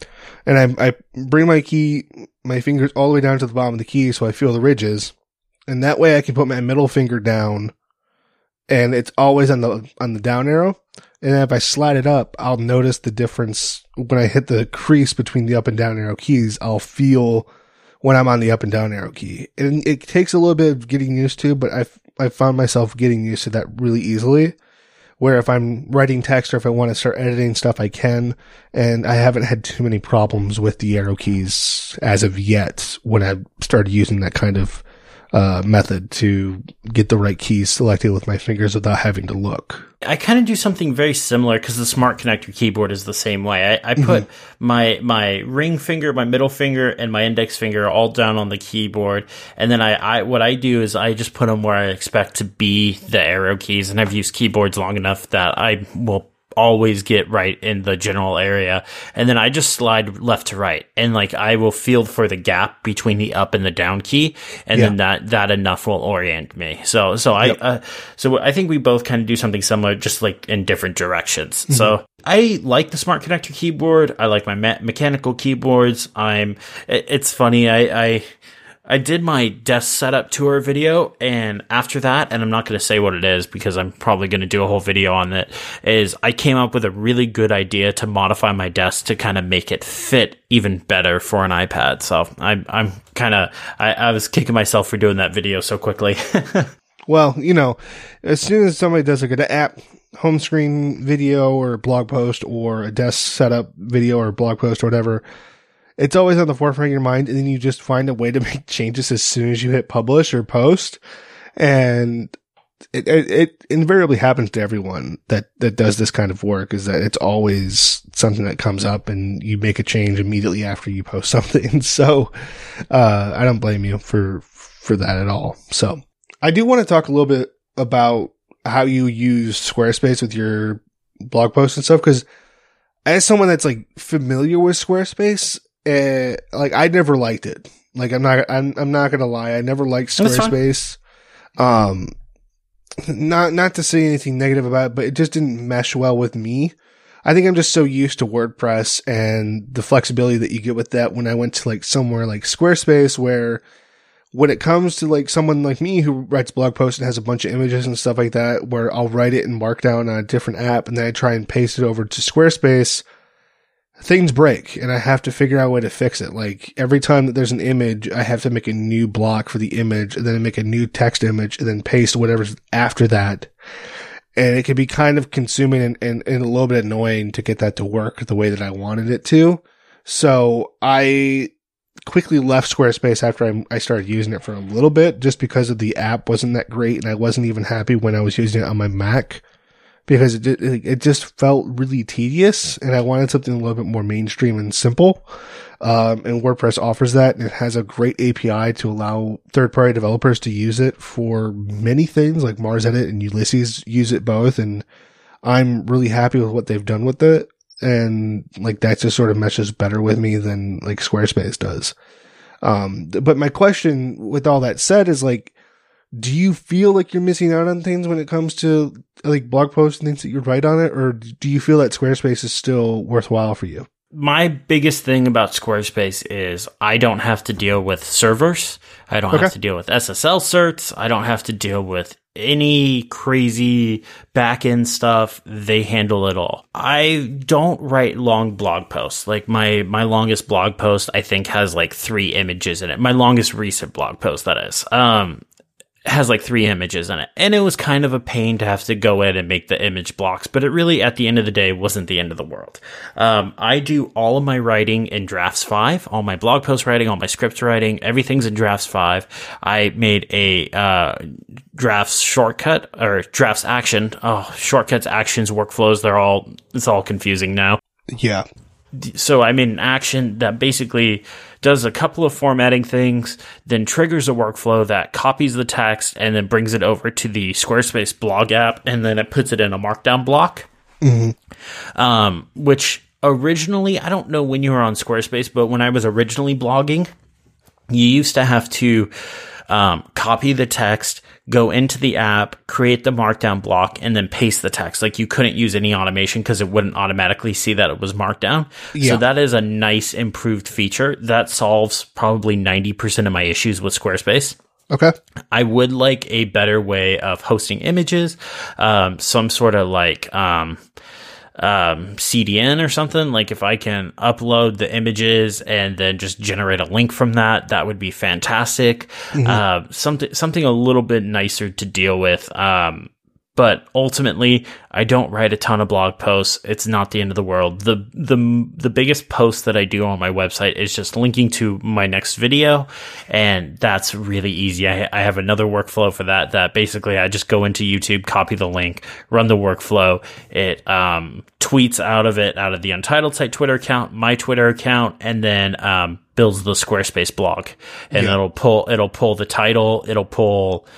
And I, I bring my key, my fingers all the way down to the bottom of the key so I feel the ridges. And that way I can put my middle finger down and it's always on the, on the down arrow. And then if I slide it up, I'll notice the difference when I hit the crease between the up and down arrow keys. I'll feel when I'm on the up and down arrow key. And it takes a little bit of getting used to, but I've, I found myself getting used to that really easily. Where if I'm writing text or if I want to start editing stuff, I can. And I haven't had too many problems with the arrow keys as of yet when I started using that kind of uh, method to get the right keys selected with my fingers without having to look. I kind of do something very similar because the Smart Connector keyboard is the same way. I, I put mm-hmm. my my ring finger, my middle finger, and my index finger all down on the keyboard, and then I, I what I do is I just put them where I expect to be the arrow keys, and I've used keyboards long enough that I will always get right in the general area, and then I just slide left to right, and like I will feel for the gap between the up and the down key, and yeah. then that that enough will orient me. So so yep. I uh, so I think we both kind of do something similar, just like in different directions. Mm-hmm. So I like the Smart Connector keyboard. I like my me- mechanical keyboards. I'm. It, it's funny. I. I I did my desk setup tour video, and after that, and I'm not going to say what it is because I'm probably going to do a whole video on it, is I came up with a really good idea to modify my desk to kind of make it fit even better for an iPad. So I'm, I'm kind of, I, I was kicking myself for doing that video so quickly. Well, you know, as soon as somebody does like an app home screen video or blog post or a desk setup video or blog post or whatever, it's always on the forefront of your mind, and then you just find a way to make changes as soon as you hit publish or post. And it, it, it invariably happens to everyone that, that does this kind of work, is that it's always something that comes up and you make a change immediately after you post something. So, uh, I don't blame you for, for that at all. So I do want to talk a little bit about how you use Squarespace with your blog posts and stuff. 'Cause as someone that's like familiar with Squarespace, Uh, like I never liked it. Like I'm not, I'm, I'm not gonna lie. I never liked Squarespace. Um, not, not to say anything negative about it, but it just didn't mesh well with me. I think I'm just so used to WordPress and the flexibility that you get with that when I went to like somewhere like Squarespace, where when it comes to like someone like me who writes blog posts and has a bunch of images and stuff like that, where I'll write it in Markdown on a different app and then I try and paste it over to Squarespace, things break and I have to figure out a way to fix it. Like every time that there's an image, I have to make a new block for the image and then make a new text image and then paste whatever's after that. And it can be kind of consuming and, and, and a little bit annoying to get that to work the way that I wanted it to. So I quickly left Squarespace after I, I started using it for a little bit, just because of the app wasn't that great. And I wasn't even happy when I was using it on my Mac, because it it just felt really tedious, and I wanted something a little bit more mainstream and simple. Um, and WordPress offers that, and it has a great A P I to allow third-party developers to use it for many things, like Mars Edit and Ulysses use it both, and I'm really happy with what they've done with it. And like that just sort of meshes better with me than like Squarespace does. Um, but my question with all that said is like, do you feel like you're missing out on things when it comes to like blog posts and things that you write on it? Or do you feel that Squarespace is still worthwhile for you? My biggest thing about Squarespace is I don't have to deal with servers. I don't okay. have to deal with S S L certs. I don't have to deal with any crazy back end stuff, they handle it all. I don't write long blog posts. Like my, my longest blog post, I think, has like three images in it. My longest recent blog post, that is. Um, has like three images in it. And it was kind of a pain to have to go in and make the image blocks, but it really, at the end of the day, wasn't the end of the world. Um, I do all of my writing in Drafts five, all my blog post writing, all my script writing, everything's in Drafts five. I made a, uh, Drafts shortcut or Drafts action. Oh, shortcuts, actions, workflows, they're all, it's all confusing now. Yeah. So I made an action that basically does a couple of formatting things, then triggers a workflow that copies the text and then brings it over to the Squarespace blog app, and then it puts it in a markdown block. Mm-hmm. Um, which originally, I don't know when you were on Squarespace, but when I was originally blogging, you used to have to um, copy the text, go into the app, create the markdown block, and then paste the text. Like, you couldn't use any automation because it wouldn't automatically see that it was marked down. Yeah. So that is a nice improved feature that solves probably ninety percent of my issues with Squarespace. Okay. I would like a better way of hosting images, um, some sort of like, um, um, C D N or something. Like, if I can upload the images and then just generate a link from that, that would be fantastic. Mm-hmm. Uh, something, something a little bit nicer to deal with. Um, but ultimately, I don't write a ton of blog posts. It's not the end of the world. The, the, the biggest post that I do on my website is just linking to my next video. And that's really easy. I, I have another workflow for that, that basically I just go into YouTube, copy the link, run the workflow. It, um, tweets out of it, out of the Untitled Site Twitter account, my Twitter account, and then, um, builds the Squarespace blog. And yeah. it'll pull, it'll pull the title, it'll pull,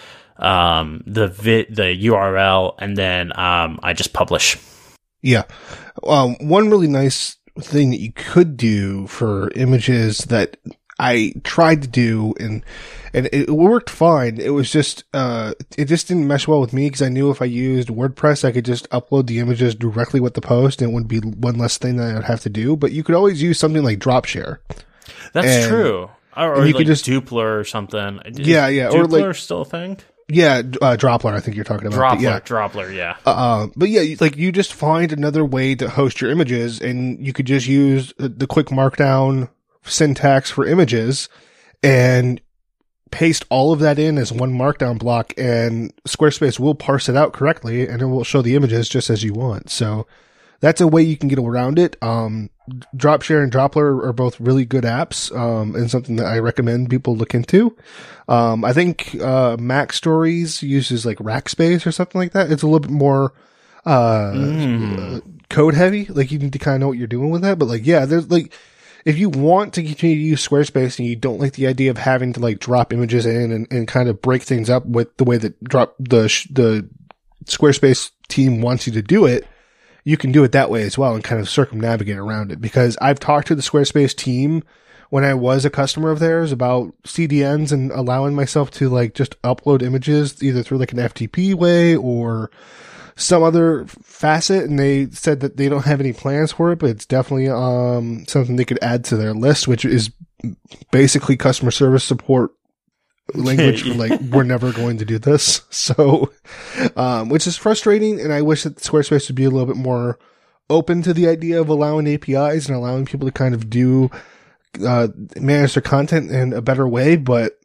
um, the vi- the U R L, and then, um, I just publish. Yeah. Um, one really nice thing that you could do for images that I tried to do, and, and it worked fine. It was just, uh, it just didn't mesh well with me, because I knew if I used WordPress, I could just upload the images directly with the post, and it would be one less thing that I'd have to do. But you could always use something like Dropshare. That's and, true. Or, or you like could just Dupler or something. Yeah, yeah. Dupler or like, still a thing? Yeah, uh, Droplr, I think you're talking about. Droplr, yeah. Droplr, yeah. Uh, but yeah, like, you just find another way to host your images, and you could just use the quick markdown syntax for images and paste all of that in as one markdown block, and Squarespace will parse it out correctly, and it will show the images just as you want. So that's a way you can get around it. Um, Dropshare and Droplr are both really good apps, um, and something that I recommend people look into. Um, I think, uh, Mac Stories uses like Rackspace or something like that. It's a little bit more, uh, mm. code heavy. Like, you need to kind of know what you're doing with that. But like, yeah, there's like, if you want to continue to use Squarespace and you don't like the idea of having to like drop images in and, and kind of break things up with the way that drop the, the Squarespace team wants you to do it, you can do it that way as well and kind of circumnavigate around it. Because I've talked to the Squarespace team when I was a customer of theirs about C D Ns and allowing myself to like just upload images either through like an F T P way or some other facet. And they said that they don't have any plans for it, but it's definitely, um, something they could add to their list, which is basically customer service support language for like, we're never going to do this. So, um, which is frustrating. And I wish that Squarespace would be a little bit more open to the idea of allowing A P Is and allowing people to kind of do, uh, manage their content in a better way. But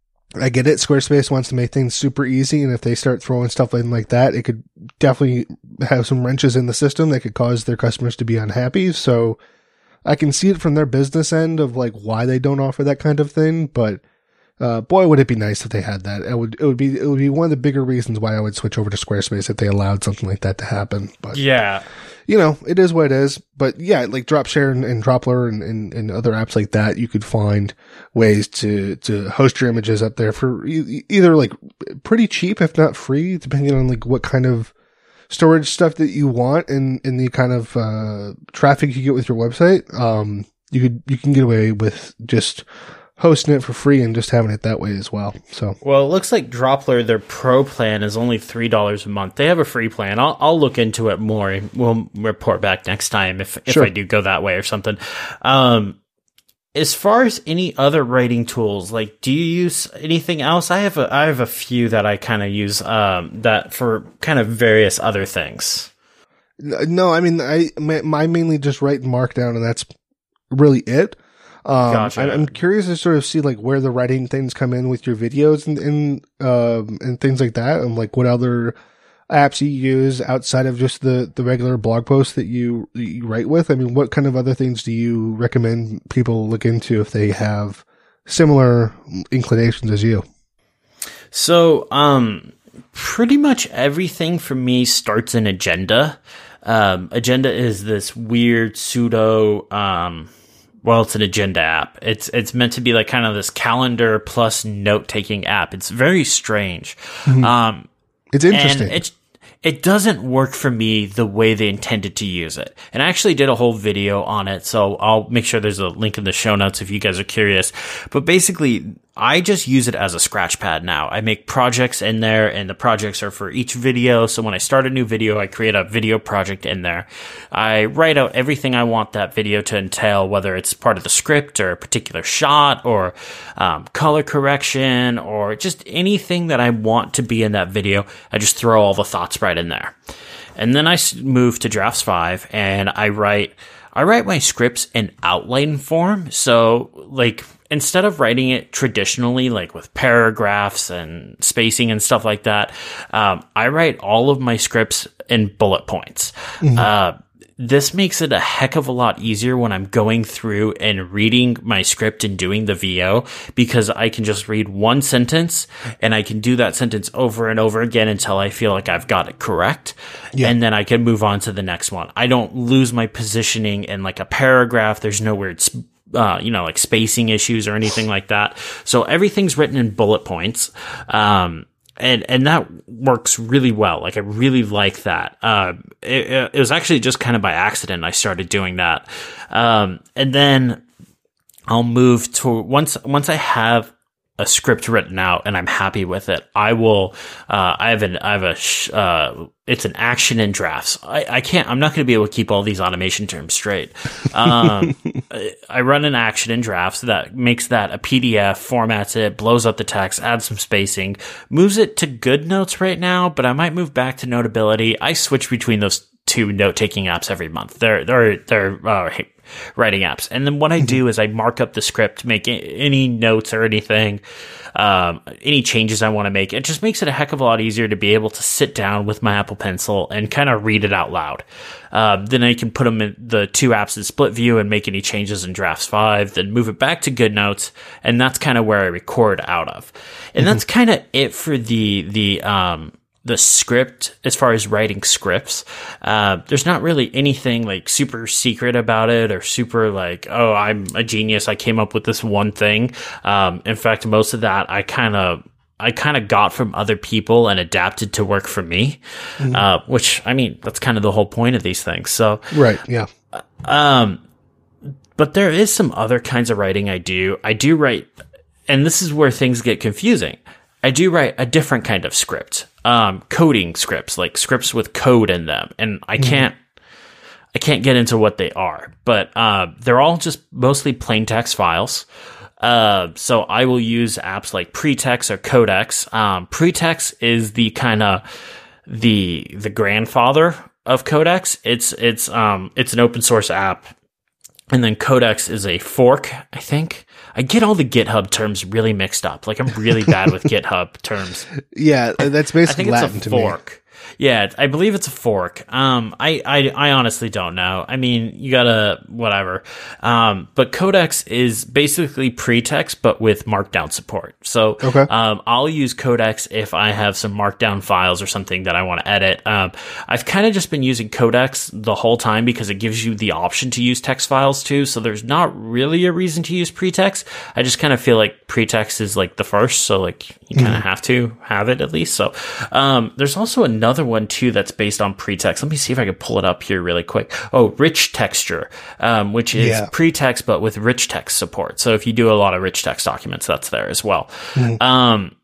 I get it. Squarespace wants to make things super easy. And if they start throwing stuff in like that, it could definitely have some wrenches in the system that could cause their customers to be unhappy. So I can see it from their business end of like why they don't offer that kind of thing. But Uh, boy, would it be nice if they had that. It would, it would be, it would be one of the bigger reasons why I would switch over to Squarespace if they allowed something like that to happen. But yeah, you know, it is what it is. But yeah, like Dropshare and, and Droplr and, and, and other apps like that, you could find ways to, to host your images up there for e- either like pretty cheap, if not free, depending on like what kind of storage stuff that you want and, and the kind of, uh, traffic you get with your website. Um, you could, you can get away with just hosting it for free and just having it that way as well. So, well, it looks like Droplr, their pro plan is only three dollars a month. They have a free plan. I'll I'll look into it more. We'll report back next time if if sure. I do go that way or something. Um, as far as any other writing tools, like, do you use anything else? I have a, I have a few that I kind of use, um, that for kind of various other things. No, I mean, I, I mainly just write in Markdown, and that's really it. Um, Gotcha. I'm curious to sort of see like where the writing things come in with your videos and, and, um, and things like that, and like what other apps you use outside of just the, the regular blog posts that you, you write with. I mean, what kind of other things do you recommend people look into if they have similar inclinations as you? So, um, pretty much everything for me starts in Agenda. Um, Agenda is this weird pseudo, um, well, it's an agenda app. It's, it's meant to be like kind of this calendar plus note taking app. It's very strange. Mm-hmm. Um, it's interesting. And it's, It doesn't work for me the way they intended to use it. And I actually did a whole video on it, so I'll make sure there's a link in the show notes if you guys are curious. But basically, I just use it as a scratch pad now. I make projects in there, and the projects are for each video. So when I start a new video, I create a video project in there. I write out everything I want that video to entail, whether it's part of the script or a particular shot or um, color correction or just anything that I want to be in that video. I just throw all the thoughts right in there. And then I move to Drafts five, and I write I write my scripts in outline form. So, like, instead of writing it traditionally, like with paragraphs and spacing and stuff like that, um, I write all of my scripts in bullet points. Mm-hmm. Uh, this makes it a heck of a lot easier when I'm going through and reading my script and doing the V O, because I can just read one sentence and I can do that sentence over and over again until I feel like I've got it correct. Yeah. And then I can move on to the next one. I don't lose my positioning in like a paragraph. There's no weird sp- Uh, you know, like spacing issues or anything like that. So everything's written in bullet points. Um, and, and that works really well. Like, I really like that. Uh, it, it was actually just kind of by accident I started doing that. Um, and then I'll move to, once, once I have a script written out and I'm happy with it, I will, uh, I have an, I have a, sh- uh, it's an action in drafts. I, I can't, I'm not going to be able to keep all these automation terms straight. Um, I run an action in drafts that makes that a P D F, formats it, blows up the text, adds some spacing, moves it to GoodNotes right now, but I might move back to Notability. I switch between those two note-taking apps every month. They're, they're, they're, uh, writing apps. And then what I do is I mark up the script, make any notes or anything, um, any changes I want to make. It just makes it a heck of a lot easier to be able to sit down with my Apple Pencil and kind of read it out loud. Um, then I can put them in the two apps in split view and make any changes in Drafts five, then move it back to GoodNotes. And that's kind of where I record out of. And mm-hmm. that's kind of it for the, the, um, the script, as far as writing scripts. Uh, there's not really anything like super secret about it or super like, oh, I'm a genius, I came up with this one thing. Um, in fact, most of that I kind of, I kind of got from other people and adapted to work for me. Mm-hmm. Uh, which, I mean, that's kind of the whole point of these things. So, right. Yeah. Um, but there is some other kinds of writing I do. I do write, and this is where things get confusing. I do write a different kind of script, um, coding scripts, like scripts with code in them. And I can't, mm-hmm. I can't get into what they are, but, uh, they're all just mostly plain text files. Uh, so I will use apps like Pretext or Codex. Um, Pretext is the kind of the, the grandfather of Codex. It's, it's, um, it's an open source app. And then Codex is a fork, I think. I get all the GitHub terms really mixed up. Like, I'm really bad with GitHub terms. Yeah, that's basically Latin to me. I think it's a fork. Yeah, I believe it's a fork. Um, I, I, I honestly don't know. I mean, you gotta, whatever. Um, but Codex is basically Pretext, but with Markdown support. So, okay. um, I'll use Codex if I have some Markdown files or something that I want to edit. Um, I've kind of just been using Codex the whole time because it gives you the option to use text files too. So there's not really a reason to use Pretext. I just kind of feel like Pretext is like the first. So like you kind of mm-hmm. have to have it at least. So, um, there's also another one too that's based on Pretext. Let me see if I can pull it up here really quick. Oh, Rich Texture, um, which is yeah. Pretext but with rich text support. So if you do a lot of rich text documents, that's there as well. Mm-hmm. Um,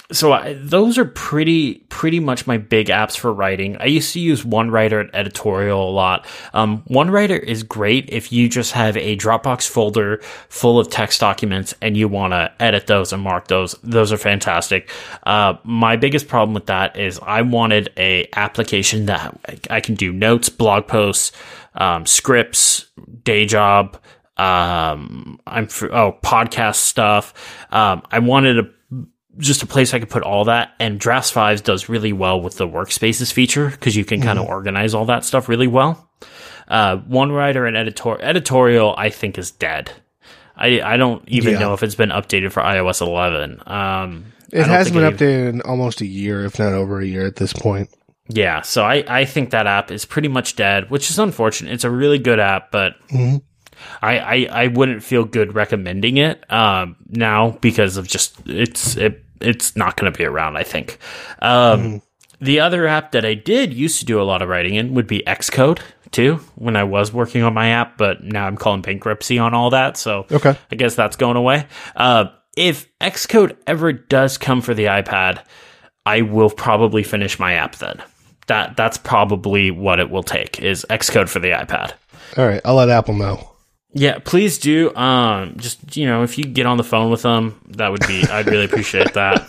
so I, those are pretty pretty much my big apps for writing. I used to use OneWriter and Editorial a lot. Um, OneWriter is great if you just have a Dropbox folder full of text documents and you want to edit those and mark those. Those are fantastic. Uh, my biggest problem with that is I wanted a application that I can do notes, blog posts, um, scripts, day job. Um, I'm for, oh podcast stuff. Um, I wanted a just a place I could put all that, and Drafts five does really well with the workspaces feature because you can mm-hmm. kind of organize all that stuff really well. Uh, OneWriter and editor- Editorial, I think, is dead. I, I don't even yeah. know if it's been updated for i O S eleven. Um, it has been updated in almost a year, if not over a year at this point. Yeah, so I, I think that app is pretty much dead, which is unfortunate. It's a really good app, but mm-hmm. I, I, I wouldn't feel good recommending it um, now because of just it's it, it's not going to be around, I think. Um, mm. The other app that I did used to do a lot of writing in would be Xcode too, when I was working on my app, but now I'm calling bankruptcy on all that, so okay. I guess that's going away. Uh, if Xcode ever does come for the iPad, I will probably finish my app then. That that's probably what it will take is Xcode for the iPad. All right, I'll let Apple know. Yeah, please do. Um, just, you know, if you get on the phone with them, that would be, I'd really appreciate that.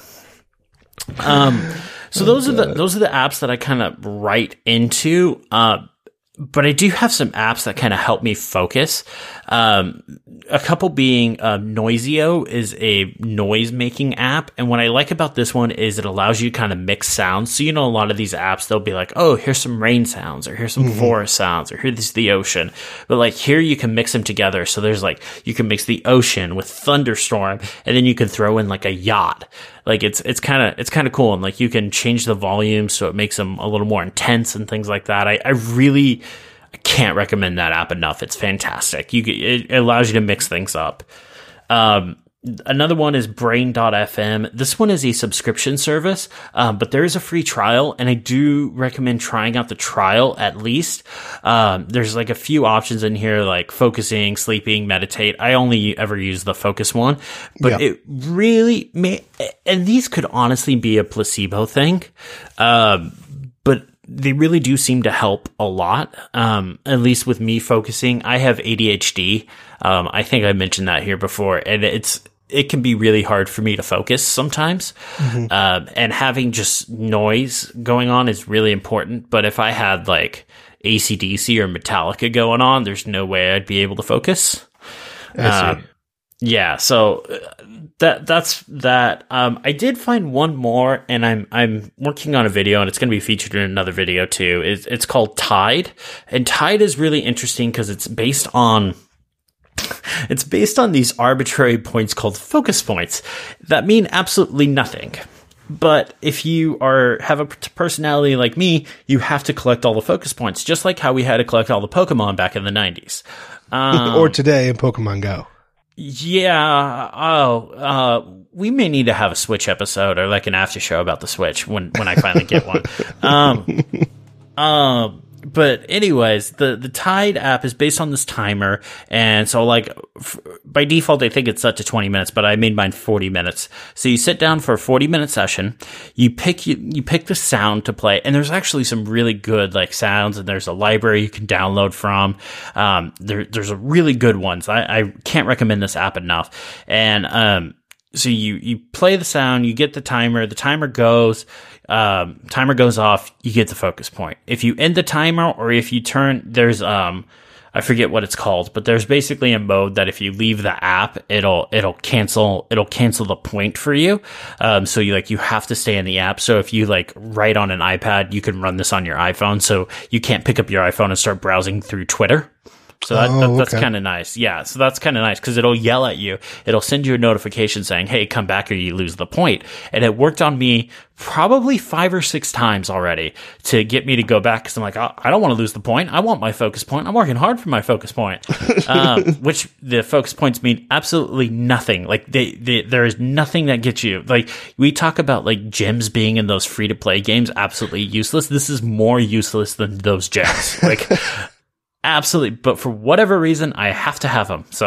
Um, so oh, those God. are the, those are the apps that I kind of write into. Uh, but I do have some apps that kind of help me focus. Um, a couple being, uh, Noisio is a noise making app. And what I like about this one is it allows you to kind of mix sounds. So, you know, a lot of these apps, they'll be like, oh, here's some rain sounds, or here's some mm-hmm. forest sounds, or here's the ocean. But like here you can mix them together. So there's like, you can mix the ocean with thunderstorm, and then you can throw in like a yacht. Like it's, it's kind of, it's kind of cool. And like you can change the volume so it makes them a little more intense and things like that. I, I really, I can't recommend that app enough. It's fantastic. You it allows you to mix things up. Um, another one is Brain dot f m. This one is a subscription service, um, but there is a free trial, and I do recommend trying out the trial at least. Um, there's like a few options in here, like focusing, sleeping, meditate. I only ever use the focus one, but yeah. it really may, and these could honestly be a placebo thing. Um, but they really do seem to help a lot. Um, at least with me focusing, I have A D H D. Um, I think I mentioned that here before, and it's, it can be really hard for me to focus sometimes. Mm-hmm. Uh, and having just noise going on is really important. But if I had like A C D C or Metallica going on, there's no way I'd be able to focus. Uh, yeah. So that, that's that. Um, I did find one more, and I'm, I'm working on a video, and it's going to be featured in another video too. It's, it's called Tide, and Tide is really interesting because it's based on, It's based on these arbitrary points called focus points that mean absolutely nothing. But if you are have a personality like me, you have to collect all the focus points, just like how we had to collect all the Pokemon back in the nineties. Um, or today in Pokemon Go. Yeah. Oh, uh, we may need to have a Switch episode or like an after show about the Switch when, when I finally get one. Um, um, But anyways, the, the Tide app is based on this timer. And so like f- by default, I think it's set to twenty minutes, but I made mine forty minutes. So you sit down for a forty minute session. You pick, you, you pick the sound to play. And there's actually some really good like sounds, and there's a library you can download from. Um, there, there's a really good ones. I, I can't recommend this app enough. And, um, so you, you play the sound, you get the timer, the timer goes, um, timer goes off, you get the focus point. If you end the timer, or if you turn, there's, um, I forget what it's called, but there's basically a mode that if you leave the app, it'll, it'll cancel, it'll cancel the point for you. Um, so you like, you have to stay in the app. So if you like write on an iPad, you can run this on your iPhone. So you can't pick up your iPhone and start browsing through Twitter. So that, oh, that, that's okay. kind of nice. Yeah. So that's kind of nice because it'll yell at you. It'll send you a notification saying, hey, come back or you lose the point. And it worked on me probably five or six times already to get me to go back because I'm like, oh, I don't want to lose the point. I want my focus point. I'm working hard for my focus point. um, which the focus points mean absolutely nothing. Like they, they, there is nothing that gets you. Like we talk about like gems being in those free to play games, absolutely useless. This is more useless than those gems. Like, absolutely. But for whatever reason, I have to have them. So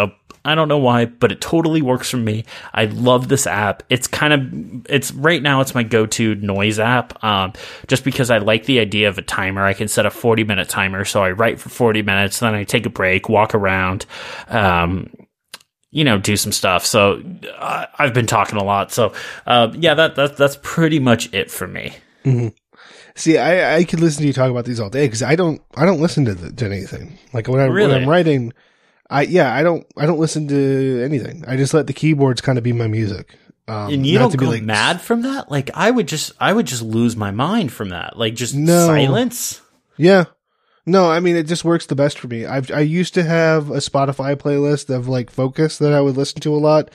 I don't know why, but it totally works for me. I love this app. It's kind of, it's right now it's my go-to noise app, um, just because I like the idea of a timer. I can set a forty minute timer. So I write for forty minutes, then I take a break, walk around, um, you know, do some stuff. So uh, I've been talking a lot. So uh, yeah, that, that that's pretty much it for me. Mm-hmm. See, I, I could listen to you talk about these all day because I don't I don't listen to, the, to anything. Like when, I, Really? when I'm writing, I yeah I don't I don't listen to anything. I just let the keyboards kind of be my music. Um, And you not don't to be go like, mad from that? Like I would just I would just lose my mind from that. Like just No. silence. Yeah. No, I mean, it just works the best for me. I've, I used to have a Spotify playlist of like focus that I would listen to a lot.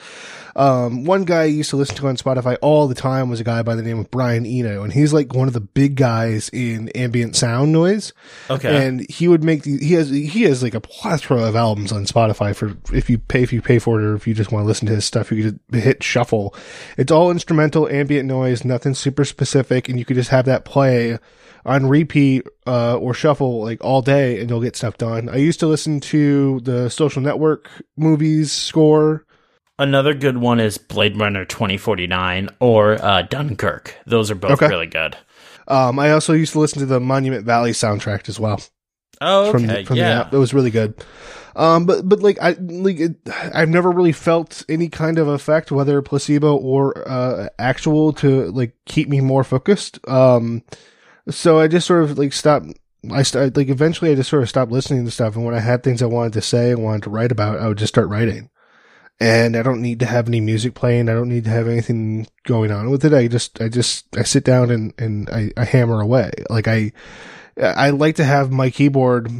Um, one guy I used to listen to on Spotify all the time was a guy by the name of Brian Eno, and he's like one of the big guys in ambient sound noise. Okay. And he would make the, he has, he has like a plethora of albums on Spotify for if you pay, if you pay for it or if you just want to listen to his stuff, you could hit shuffle. It's all instrumental ambient noise, nothing super specific, and you could just have that play on repeat, uh, or shuffle like all day and you'll get stuff done. I used to listen to the Social Network movies score. Another good one is Blade Runner twenty forty-nine or uh, Dunkirk. Those are both Okay. really good. Um, I also used to listen to the Monument Valley soundtrack as well. Oh, okay. From the, from yeah. the app. It was really good. Um, but, but like, I, like, it, I've never really felt any kind of effect, whether placebo or, uh, actual to like keep me more focused. Um, So I just sort of like stopped. I started like eventually I just sort of stopped listening to stuff. And when I had things I wanted to say and wanted to write about, I would just start writing. And I don't need to have any music playing. I don't need to have anything going on with it. I just, I just, I sit down and, and I, I hammer away. Like I, I like to have my keyboard,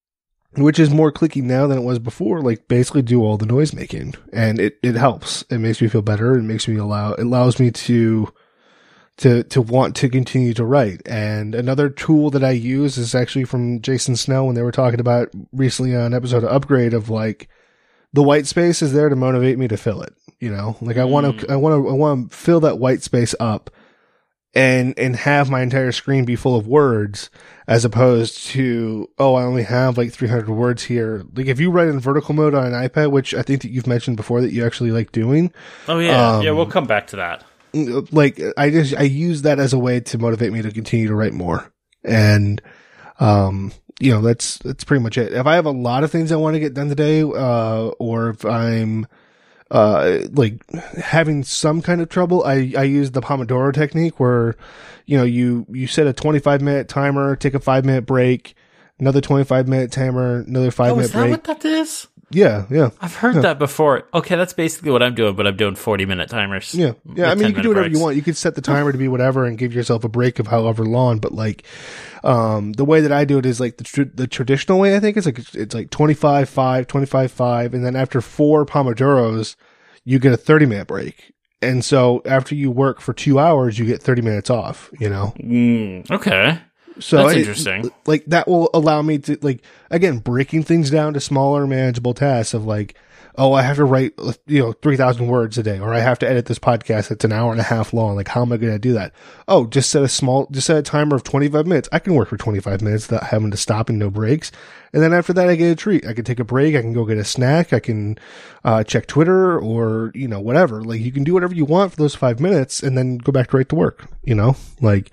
which is more clicky now than it was before, like basically do all the noise making. And it, it helps. It makes me feel better. It makes me allow, it allows me to, to, to want to continue to write. And another tool that I use is actually from Jason Snell when they were talking about recently on an episode of Upgrade of like, the white space is there to motivate me to fill it. You know, like I want to, I want to, I want to fill that white space up and, and have my entire screen be full of words as opposed to, oh, I only have like three hundred words here. Like if you write in vertical mode on an iPad, which I think that you've mentioned before that you actually like doing. Oh yeah. Um, yeah. We'll come back to that. Like I just, I use that as a way to motivate me to continue to write more. And, um, you know, that's, that's pretty much it. If I have a lot of things I want to get done today, uh, or if I'm, uh, like having some kind of trouble, I, I use the Pomodoro technique where, you know, you, you set a twenty-five minute timer, take a five minute break, another twenty-five minute timer, another five Oh, minute is that break. what that is? Yeah. Yeah. I've heard Yeah. that before. Okay, that's basically what I'm doing, but I'm doing forty minute timers. Yeah. Yeah. I mean, you can do whatever you want. You could set the timer to be whatever and give yourself a break of however long. But like, um, the way that I do it is like the, tr- the traditional way. I think it's like, it's like twenty-five, five, twenty-five, five. And then after four Pomodoros, you get a thirty minute break. And so after you work for two hours, you get thirty minutes off, you know? Mm, okay. So That's it- interesting. Like that will allow me to like, again, breaking things down to smaller manageable tasks of like, oh, I have to write, you know, three thousand words a day, or I have to edit this podcast that's an hour and a half long. Like, how am I going to do that? Oh, just set a small, just set a timer of twenty-five minutes. I can work for twenty-five minutes without having to stop and no breaks. And then after that, I get a treat. I can take a break. I can go get a snack. I can, uh, check Twitter or, you know, whatever. Like, you can do whatever you want for those five minutes and then go back to right to work, you know, like,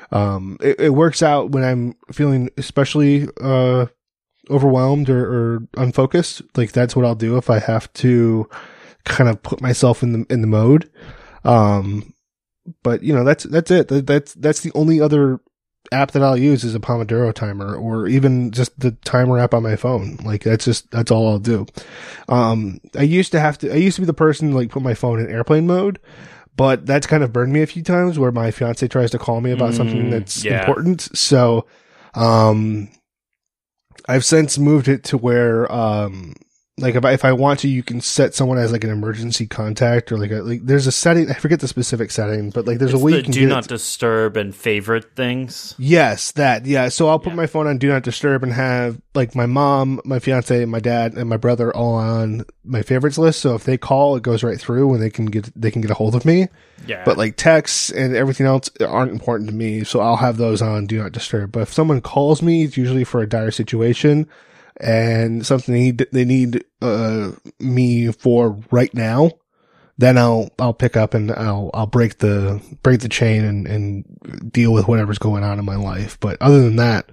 um, it, it works out when I'm feeling especially, uh, overwhelmed or, or unfocused. Like that's what I'll do if I have to kind of put myself in the, in the mode. Um, but you know, that's, that's it. That, that's, that's the only other app that I'll use is a Pomodoro timer or even just the timer app on my phone. Like that's just, that's all I'll do. Um, I used to have to, I used to be the person to like put my phone in airplane mode, but that's kind of burned me a few times where my fiance tries to call me about Mm, something that's yeah. important. So, um, I've since moved it to where, um, like if I, if I want to, you can set someone as like an emergency contact or like a, like there's a setting, I forget the specific setting, but like there's It's a way the you can do get not it. disturb and favorite things. Yes, that, yeah. So I'll put Yeah. my phone on do not disturb and have like my mom, my fiance, my dad, and my brother all on my favorites list. So if they call, it goes right through and they can get, they can get a hold of me. Yeah. But like texts and everything else aren't important to me. So I'll have those on do not disturb. But if someone calls me, it's usually for a dire situation. and something they need, they need uh, me for right now, then I'll I'll pick up and I'll I'll break the break the chain and, and deal with whatever's going on in my life. But other than that,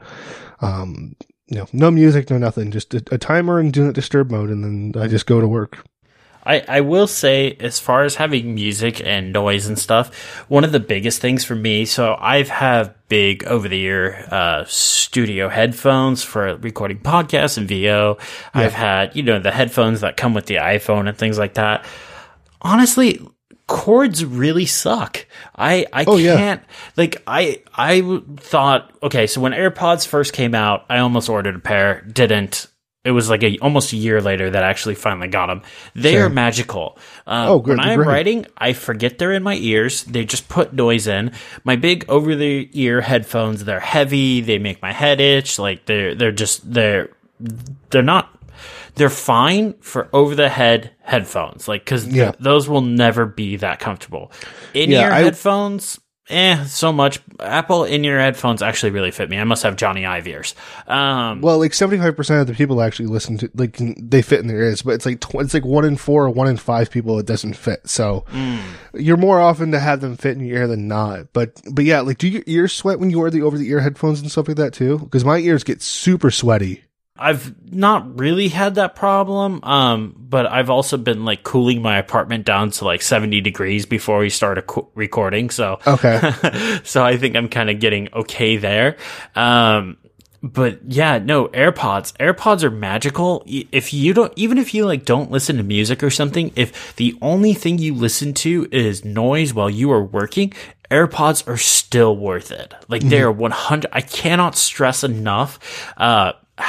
um, you know, no music, no nothing, just a, a timer and do not disturb mode, and then I just go to work. I, I will say, as far as having music and noise and stuff, one of the biggest things for me, so I've had big over-the-ear uh, studio headphones for recording podcasts and V O. Yeah. I've had, you know, the headphones that come with the iPhone and things like that. Honestly, cords really suck. I, I oh, can't, yeah. like, I, I thought, okay, so when AirPods first came out, I almost ordered a pair, didn't. It was like a almost a year later that I actually finally got them. They Same. are magical. Um, oh, good. When I'm great. writing, I forget they're in my ears. They just put noise in. My big over-the-ear headphones, they're heavy. They make my head itch. Like they're they're just they're they're not. They're fine for over-the-head headphones. Like because yeah. th- those will never be that comfortable. In-ear yeah, I- headphones. Eh, so much. Apple in-ear headphones actually really fit me. I must have Johnny Ive ears. Um, well, like seventy-five percent of the people actually listen to, like, they fit in their ears, but it's like, tw- it's like one in four or one in five people it doesn't fit. So mm. you're more often to have them fit in your ear than not. But, but yeah, like, do your ears sweat when you wear the over-the-ear headphones and stuff like that too? Because my ears get super sweaty. I've not really had that problem, um, but I've also been like cooling my apartment down to like seventy degrees before we started co- recording. So, okay. so I think I'm kind of getting okay there. Um, but yeah, no, AirPods, AirPods are magical. If you don't, even if you like don't listen to music or something, if the only thing you listen to is noise while you are working, AirPods are still worth it. Like mm-hmm. they're one hundred, I cannot stress enough, uh,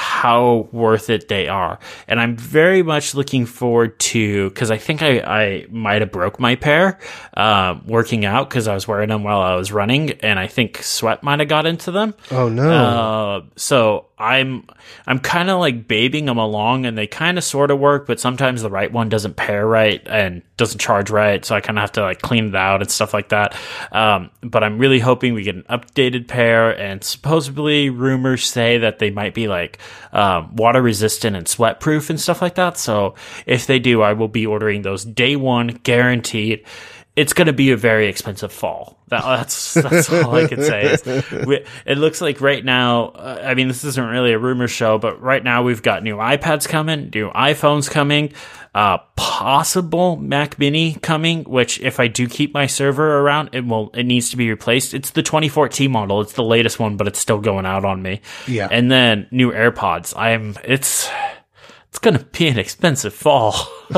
how worth it they are. And I'm very much looking forward to, because I think I, I might have broke my pair uh, working out because I was wearing them while I was running, and I think sweat might have got into them. Oh, no. Uh, so I'm I'm kind of like babying them along, and they kind of sort of work, but sometimes the right one doesn't pair right and doesn't charge right, so I kind of have to like clean it out and stuff like that. Um, but I'm really hoping we get an updated pair, and supposedly rumors say that they might be like um, water resistant and sweat proof and stuff like that. So if they do, I will be ordering those day one, guaranteed. It's going to be a very expensive fall. That, that's that's all I can say. Is we, it looks like right now, uh, I mean, this isn't really a rumor show, but right now we've got new iPads coming, new iPhones coming, uh, possible Mac Mini coming, which if I do keep my server around, it will, it needs to be replaced. It's the twenty fourteen model. It's the latest one, but it's still going out on me. Yeah. And then new AirPods. I'm, it's, it's going to be an expensive fall.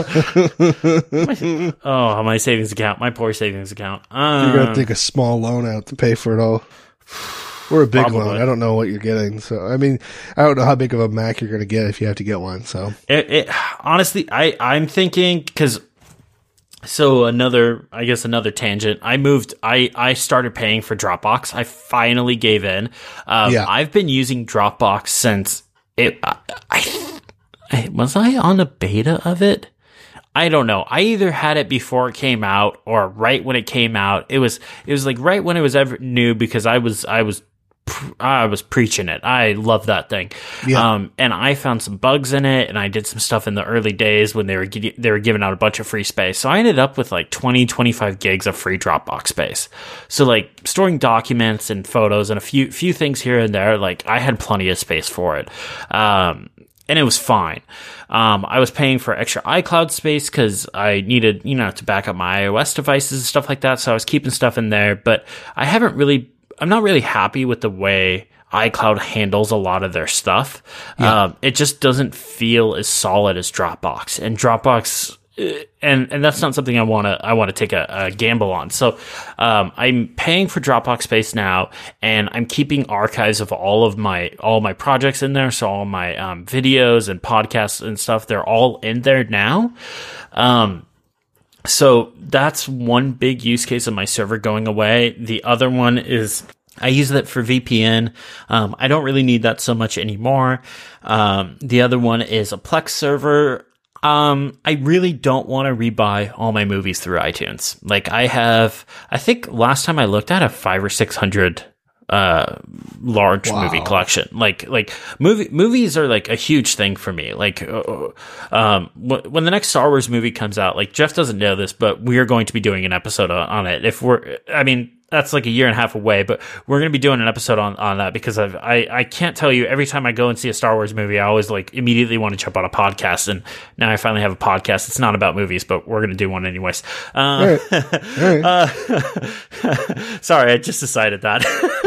my, oh, my savings account. My poor savings account. Um, you're going to take a small loan out to pay for it all. Or a big probably. loan. I don't know what you're getting. So, I mean, I don't know how big of a Mac you're going to get if you have to get one. So, it, it honestly, I, I'm thinking, because, so another, I guess another tangent. I moved, I, I started paying for Dropbox. I finally gave in. Um, yeah. I've been using Dropbox since it, I, I was I on a beta of it? I don't know. I either had it before it came out or right when it came out. It was it was like right when it was ever new, because I was I was I was preaching it. I love that thing. Yeah. Um, and I found some bugs in it, and I did some stuff in the early days when they were they were giving out a bunch of free space. So I ended up with like twenty, twenty-five gigs of free Dropbox space. So like storing documents and photos and a few few things here and there, like I had plenty of space for it. Um, And it was fine. Um, I was paying for extra iCloud space because I needed, you know, to back up my iOS devices and stuff like that. So I was keeping stuff in there, but I haven't really, I'm not really happy with the way iCloud handles a lot of their stuff. Yeah. Um, it just doesn't feel as solid as Dropbox, and Dropbox, and and that's not something I want to I want to take a, a gamble on. So um, I'm paying for Dropbox space now, and I'm keeping archives of all of my all my projects in there. So all my um, videos and podcasts and stuff, they're all in there now. Um, so that's one big use case of my server going away. The other one is I use that for V P N. Um, I don't really need that so much anymore. Um, the other one is a Plex server. Um, I really don't want to rebuy all my movies through iTunes. Like I have, I think last time I looked at, I have five or six hundred uh large Wow. movie collection. Like like movie movies are like a huge thing for me. Like uh, um w- when the next Star Wars movie comes out, like Jeff doesn't know this, but we are going to be doing an episode on, on it. If we're I mean that's like a year and a half away, but we're going to be doing an episode on, on that because I've, I I can't tell you, every time I go and see a Star Wars movie, I always like immediately want to jump on a podcast, and now I finally have a podcast. It's not about movies, but we're going to do one anyways. Uh, All right. All right. uh, sorry, I just decided that.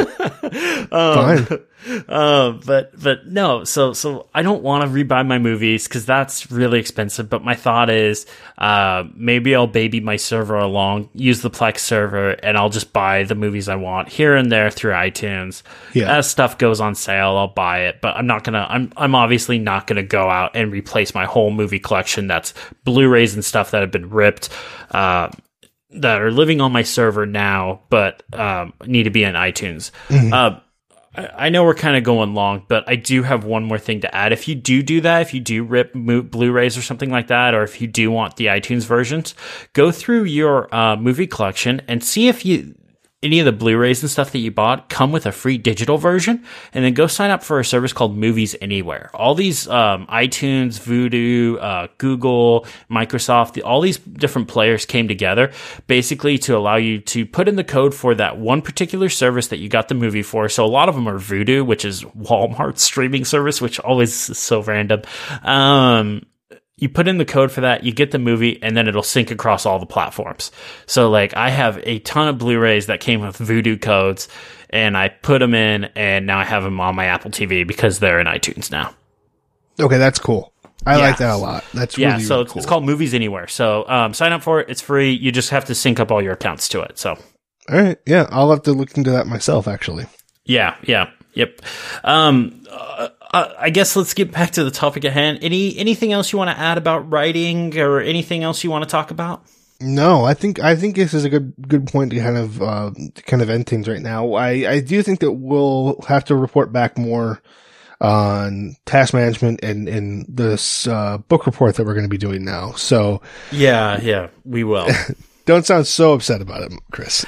um, Fine. Uh, but but no, so so I don't want to rebuy my movies because that's really expensive. But my thought is, uh, maybe I'll baby my server along, use the Plex server, and I'll just buy the movies I want here and there through iTunes. Yeah. As stuff goes on sale, I'll buy it. But I'm not gonna. I'm I'm obviously not gonna go out and replace my whole movie collection. That's Blu-rays and stuff that have been ripped. Uh, that are living on my server now, but um, need to be in iTunes. Mm-hmm. Uh, I know we're kind of going long, but I do have one more thing to add. If you do do that, if you do rip mo- Blu-rays or something like that, or if you do want the iTunes versions, go through your uh, movie collection and see if you any of the Blu-rays and stuff that you bought come with a free digital version, and then go sign up for a service called Movies Anywhere. All these um, iTunes, Vudu, uh, Google, Microsoft, the, all these different players came together basically to allow you to put in the code for that one particular service that you got the movie for. So a lot of them are Vudu, which is Walmart's streaming service, which always is so random. Um, You put in the code for that, you get the movie, and then it'll sync across all the platforms. So, like, I have a ton of Blu-rays that came with Vudu codes, and I put them in, and now I have them on my Apple T V because they're in iTunes now. Okay, that's cool. I Yeah. like that a lot. That's Yeah, really, so really it's, cool. it's called Movies Anywhere. So, um, sign up for it. It's free. You just have to sync up all your accounts to it. So, All right. Yeah, I'll have to look into that myself, actually. yeah, yeah, yep. Um, uh, Uh, I guess let's get back to the topic at hand. Any anything else you want to add about writing, or anything else you want to talk about? No, I think I think this is a good good point to kind of uh, to kind of end things right now. I, I do think that we'll have to report back more on task management and and this uh, book report that we're going to be doing now. So Yeah, yeah, we will. don't sound so upset about it, Chris.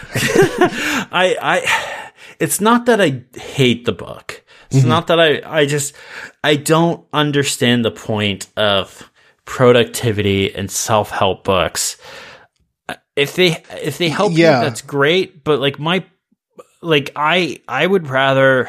I, I, it's not that I hate the book. It's mm-hmm. not that I, I just, I don't understand the point of productivity and self-help books. If they, if they help yeah. you, that's great. But like my, like I, I would rather,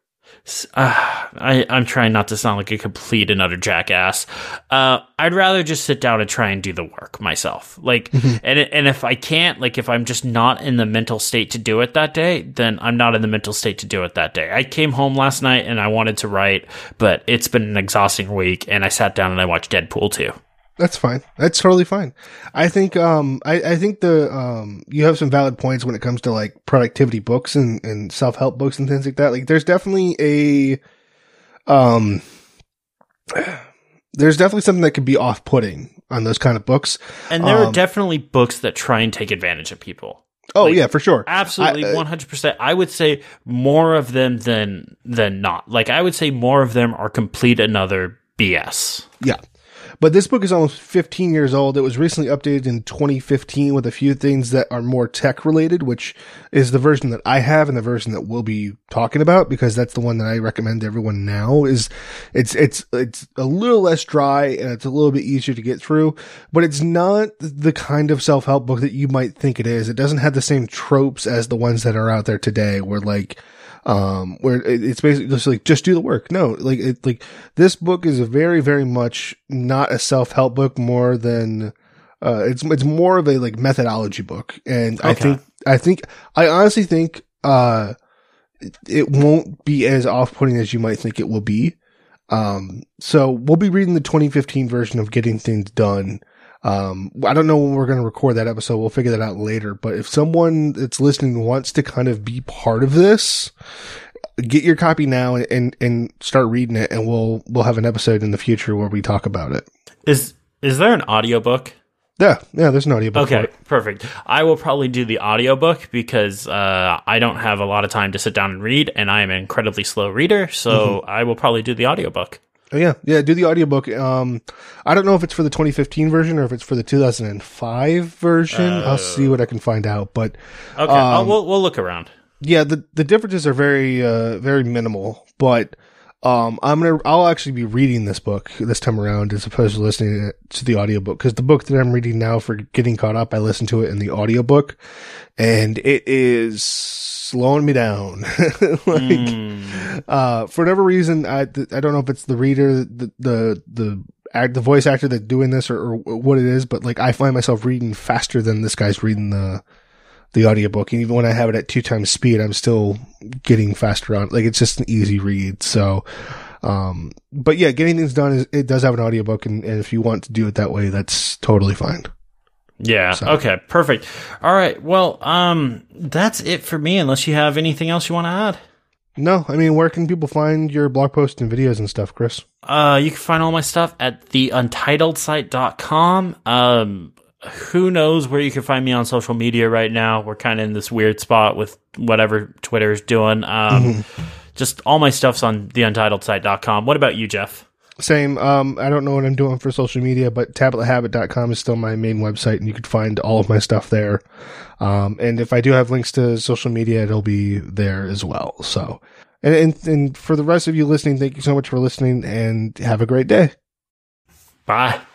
uh, I, I'm trying not to sound like a complete and utter jackass. Uh, I'd rather just sit down and try and do the work myself. Like, mm-hmm. and and if I can't, like, if I'm just not in the mental state to do it that day, then I'm not in the mental state to do it that day. I came home last night and I wanted to write, but it's been an exhausting week, and I sat down and I watched Deadpool two. That's fine. That's totally fine. I think, um, I, I think the, um, you have some valid points when it comes to like productivity books and, and self-help books and things like that. Like there's definitely a, um, there's definitely something that could be off-putting on those kind of books. And there um, are definitely books that try and take advantage of people. Oh like, yeah, for sure. Absolutely. I, uh, one hundred percent. I would say more of them than, than not. Like I would say more of them are complete another B S. Yeah. But this book is almost fifteen years old. It was recently updated in twenty fifteen with a few things that are more tech related, which is the version that I have and the version that we'll be talking about, because that's the one that I recommend to everyone now. Is it's, it's, it's a little less dry and it's a little bit easier to get through, but it's not the kind of self-help book that you might think it is. It doesn't have the same tropes as the ones that are out there today, where like, um, where it's basically just like, just do the work. No, like, it, like this book is a very, very much not a self-help book more than, uh, it's, it's more of a like methodology book. And okay. I think, I think, I honestly think, uh, it, it won't be as off-putting as you might think it will be. Um, so we'll be reading the twenty fifteen version of Getting Things Done. Um, I don't know when we're going to record that episode. We'll figure that out later. But if someone that's listening wants to kind of be part of this, get your copy now and, and, and start reading it. And we'll, we'll have an episode in the future where we talk about it. Is, is there an audiobook? Yeah. Yeah. There's an audiobook. Okay. Perfect. I will probably do the audiobook because, uh, I don't have a lot of time to sit down and read, and I am an incredibly slow reader. So mm-hmm. I will probably do the audiobook. Oh, yeah. Yeah, do the audiobook. Um, I don't know if it's for the twenty fifteen version or if it's for the two thousand five version. Uh, I'll see what I can find out. But okay, um, we'll we'll look around. Yeah, the the differences are very uh very minimal, but um I'm gonna I'll actually be reading this book this time around as opposed to listening to the audiobook, because the book that I'm reading now for Getting Caught Up, I listened to it in the audiobook, and it is slowing me down. like mm. uh for whatever reason, I I don't know if it's the reader, the the the act the voice actor that's doing this, or, or what it is, but like I find myself reading faster than this guy's reading the the audiobook, and even when I have it at two times speed, I'm still getting faster on. Like, it's just an easy read. So, um, but yeah, Getting Things Done is, it does have an audiobook, and, and if you want to do it that way, that's totally fine. Yeah. So. Okay. Perfect. All right. Well, um, that's it for me, unless you have anything else you want to add. No, I mean, where can people find your blog posts and videos and stuff, Chris? Uh, you can find all my stuff at the untitled site dot com. Um, Who knows where you can find me on social media right now? We're kind of in this weird spot with whatever Twitter is doing. Um, mm-hmm. Just all my stuff's on the untitled site dot com. What about you, Jeff? Same. Um, I don't know what I'm doing for social media, but tablet habit dot com is still my main website, and you can find all of my stuff there. Um, and if I do have links to social media, it'll be there as well. So, and, and, and for the rest of you listening, thank you so much for listening, and have a great day. Bye.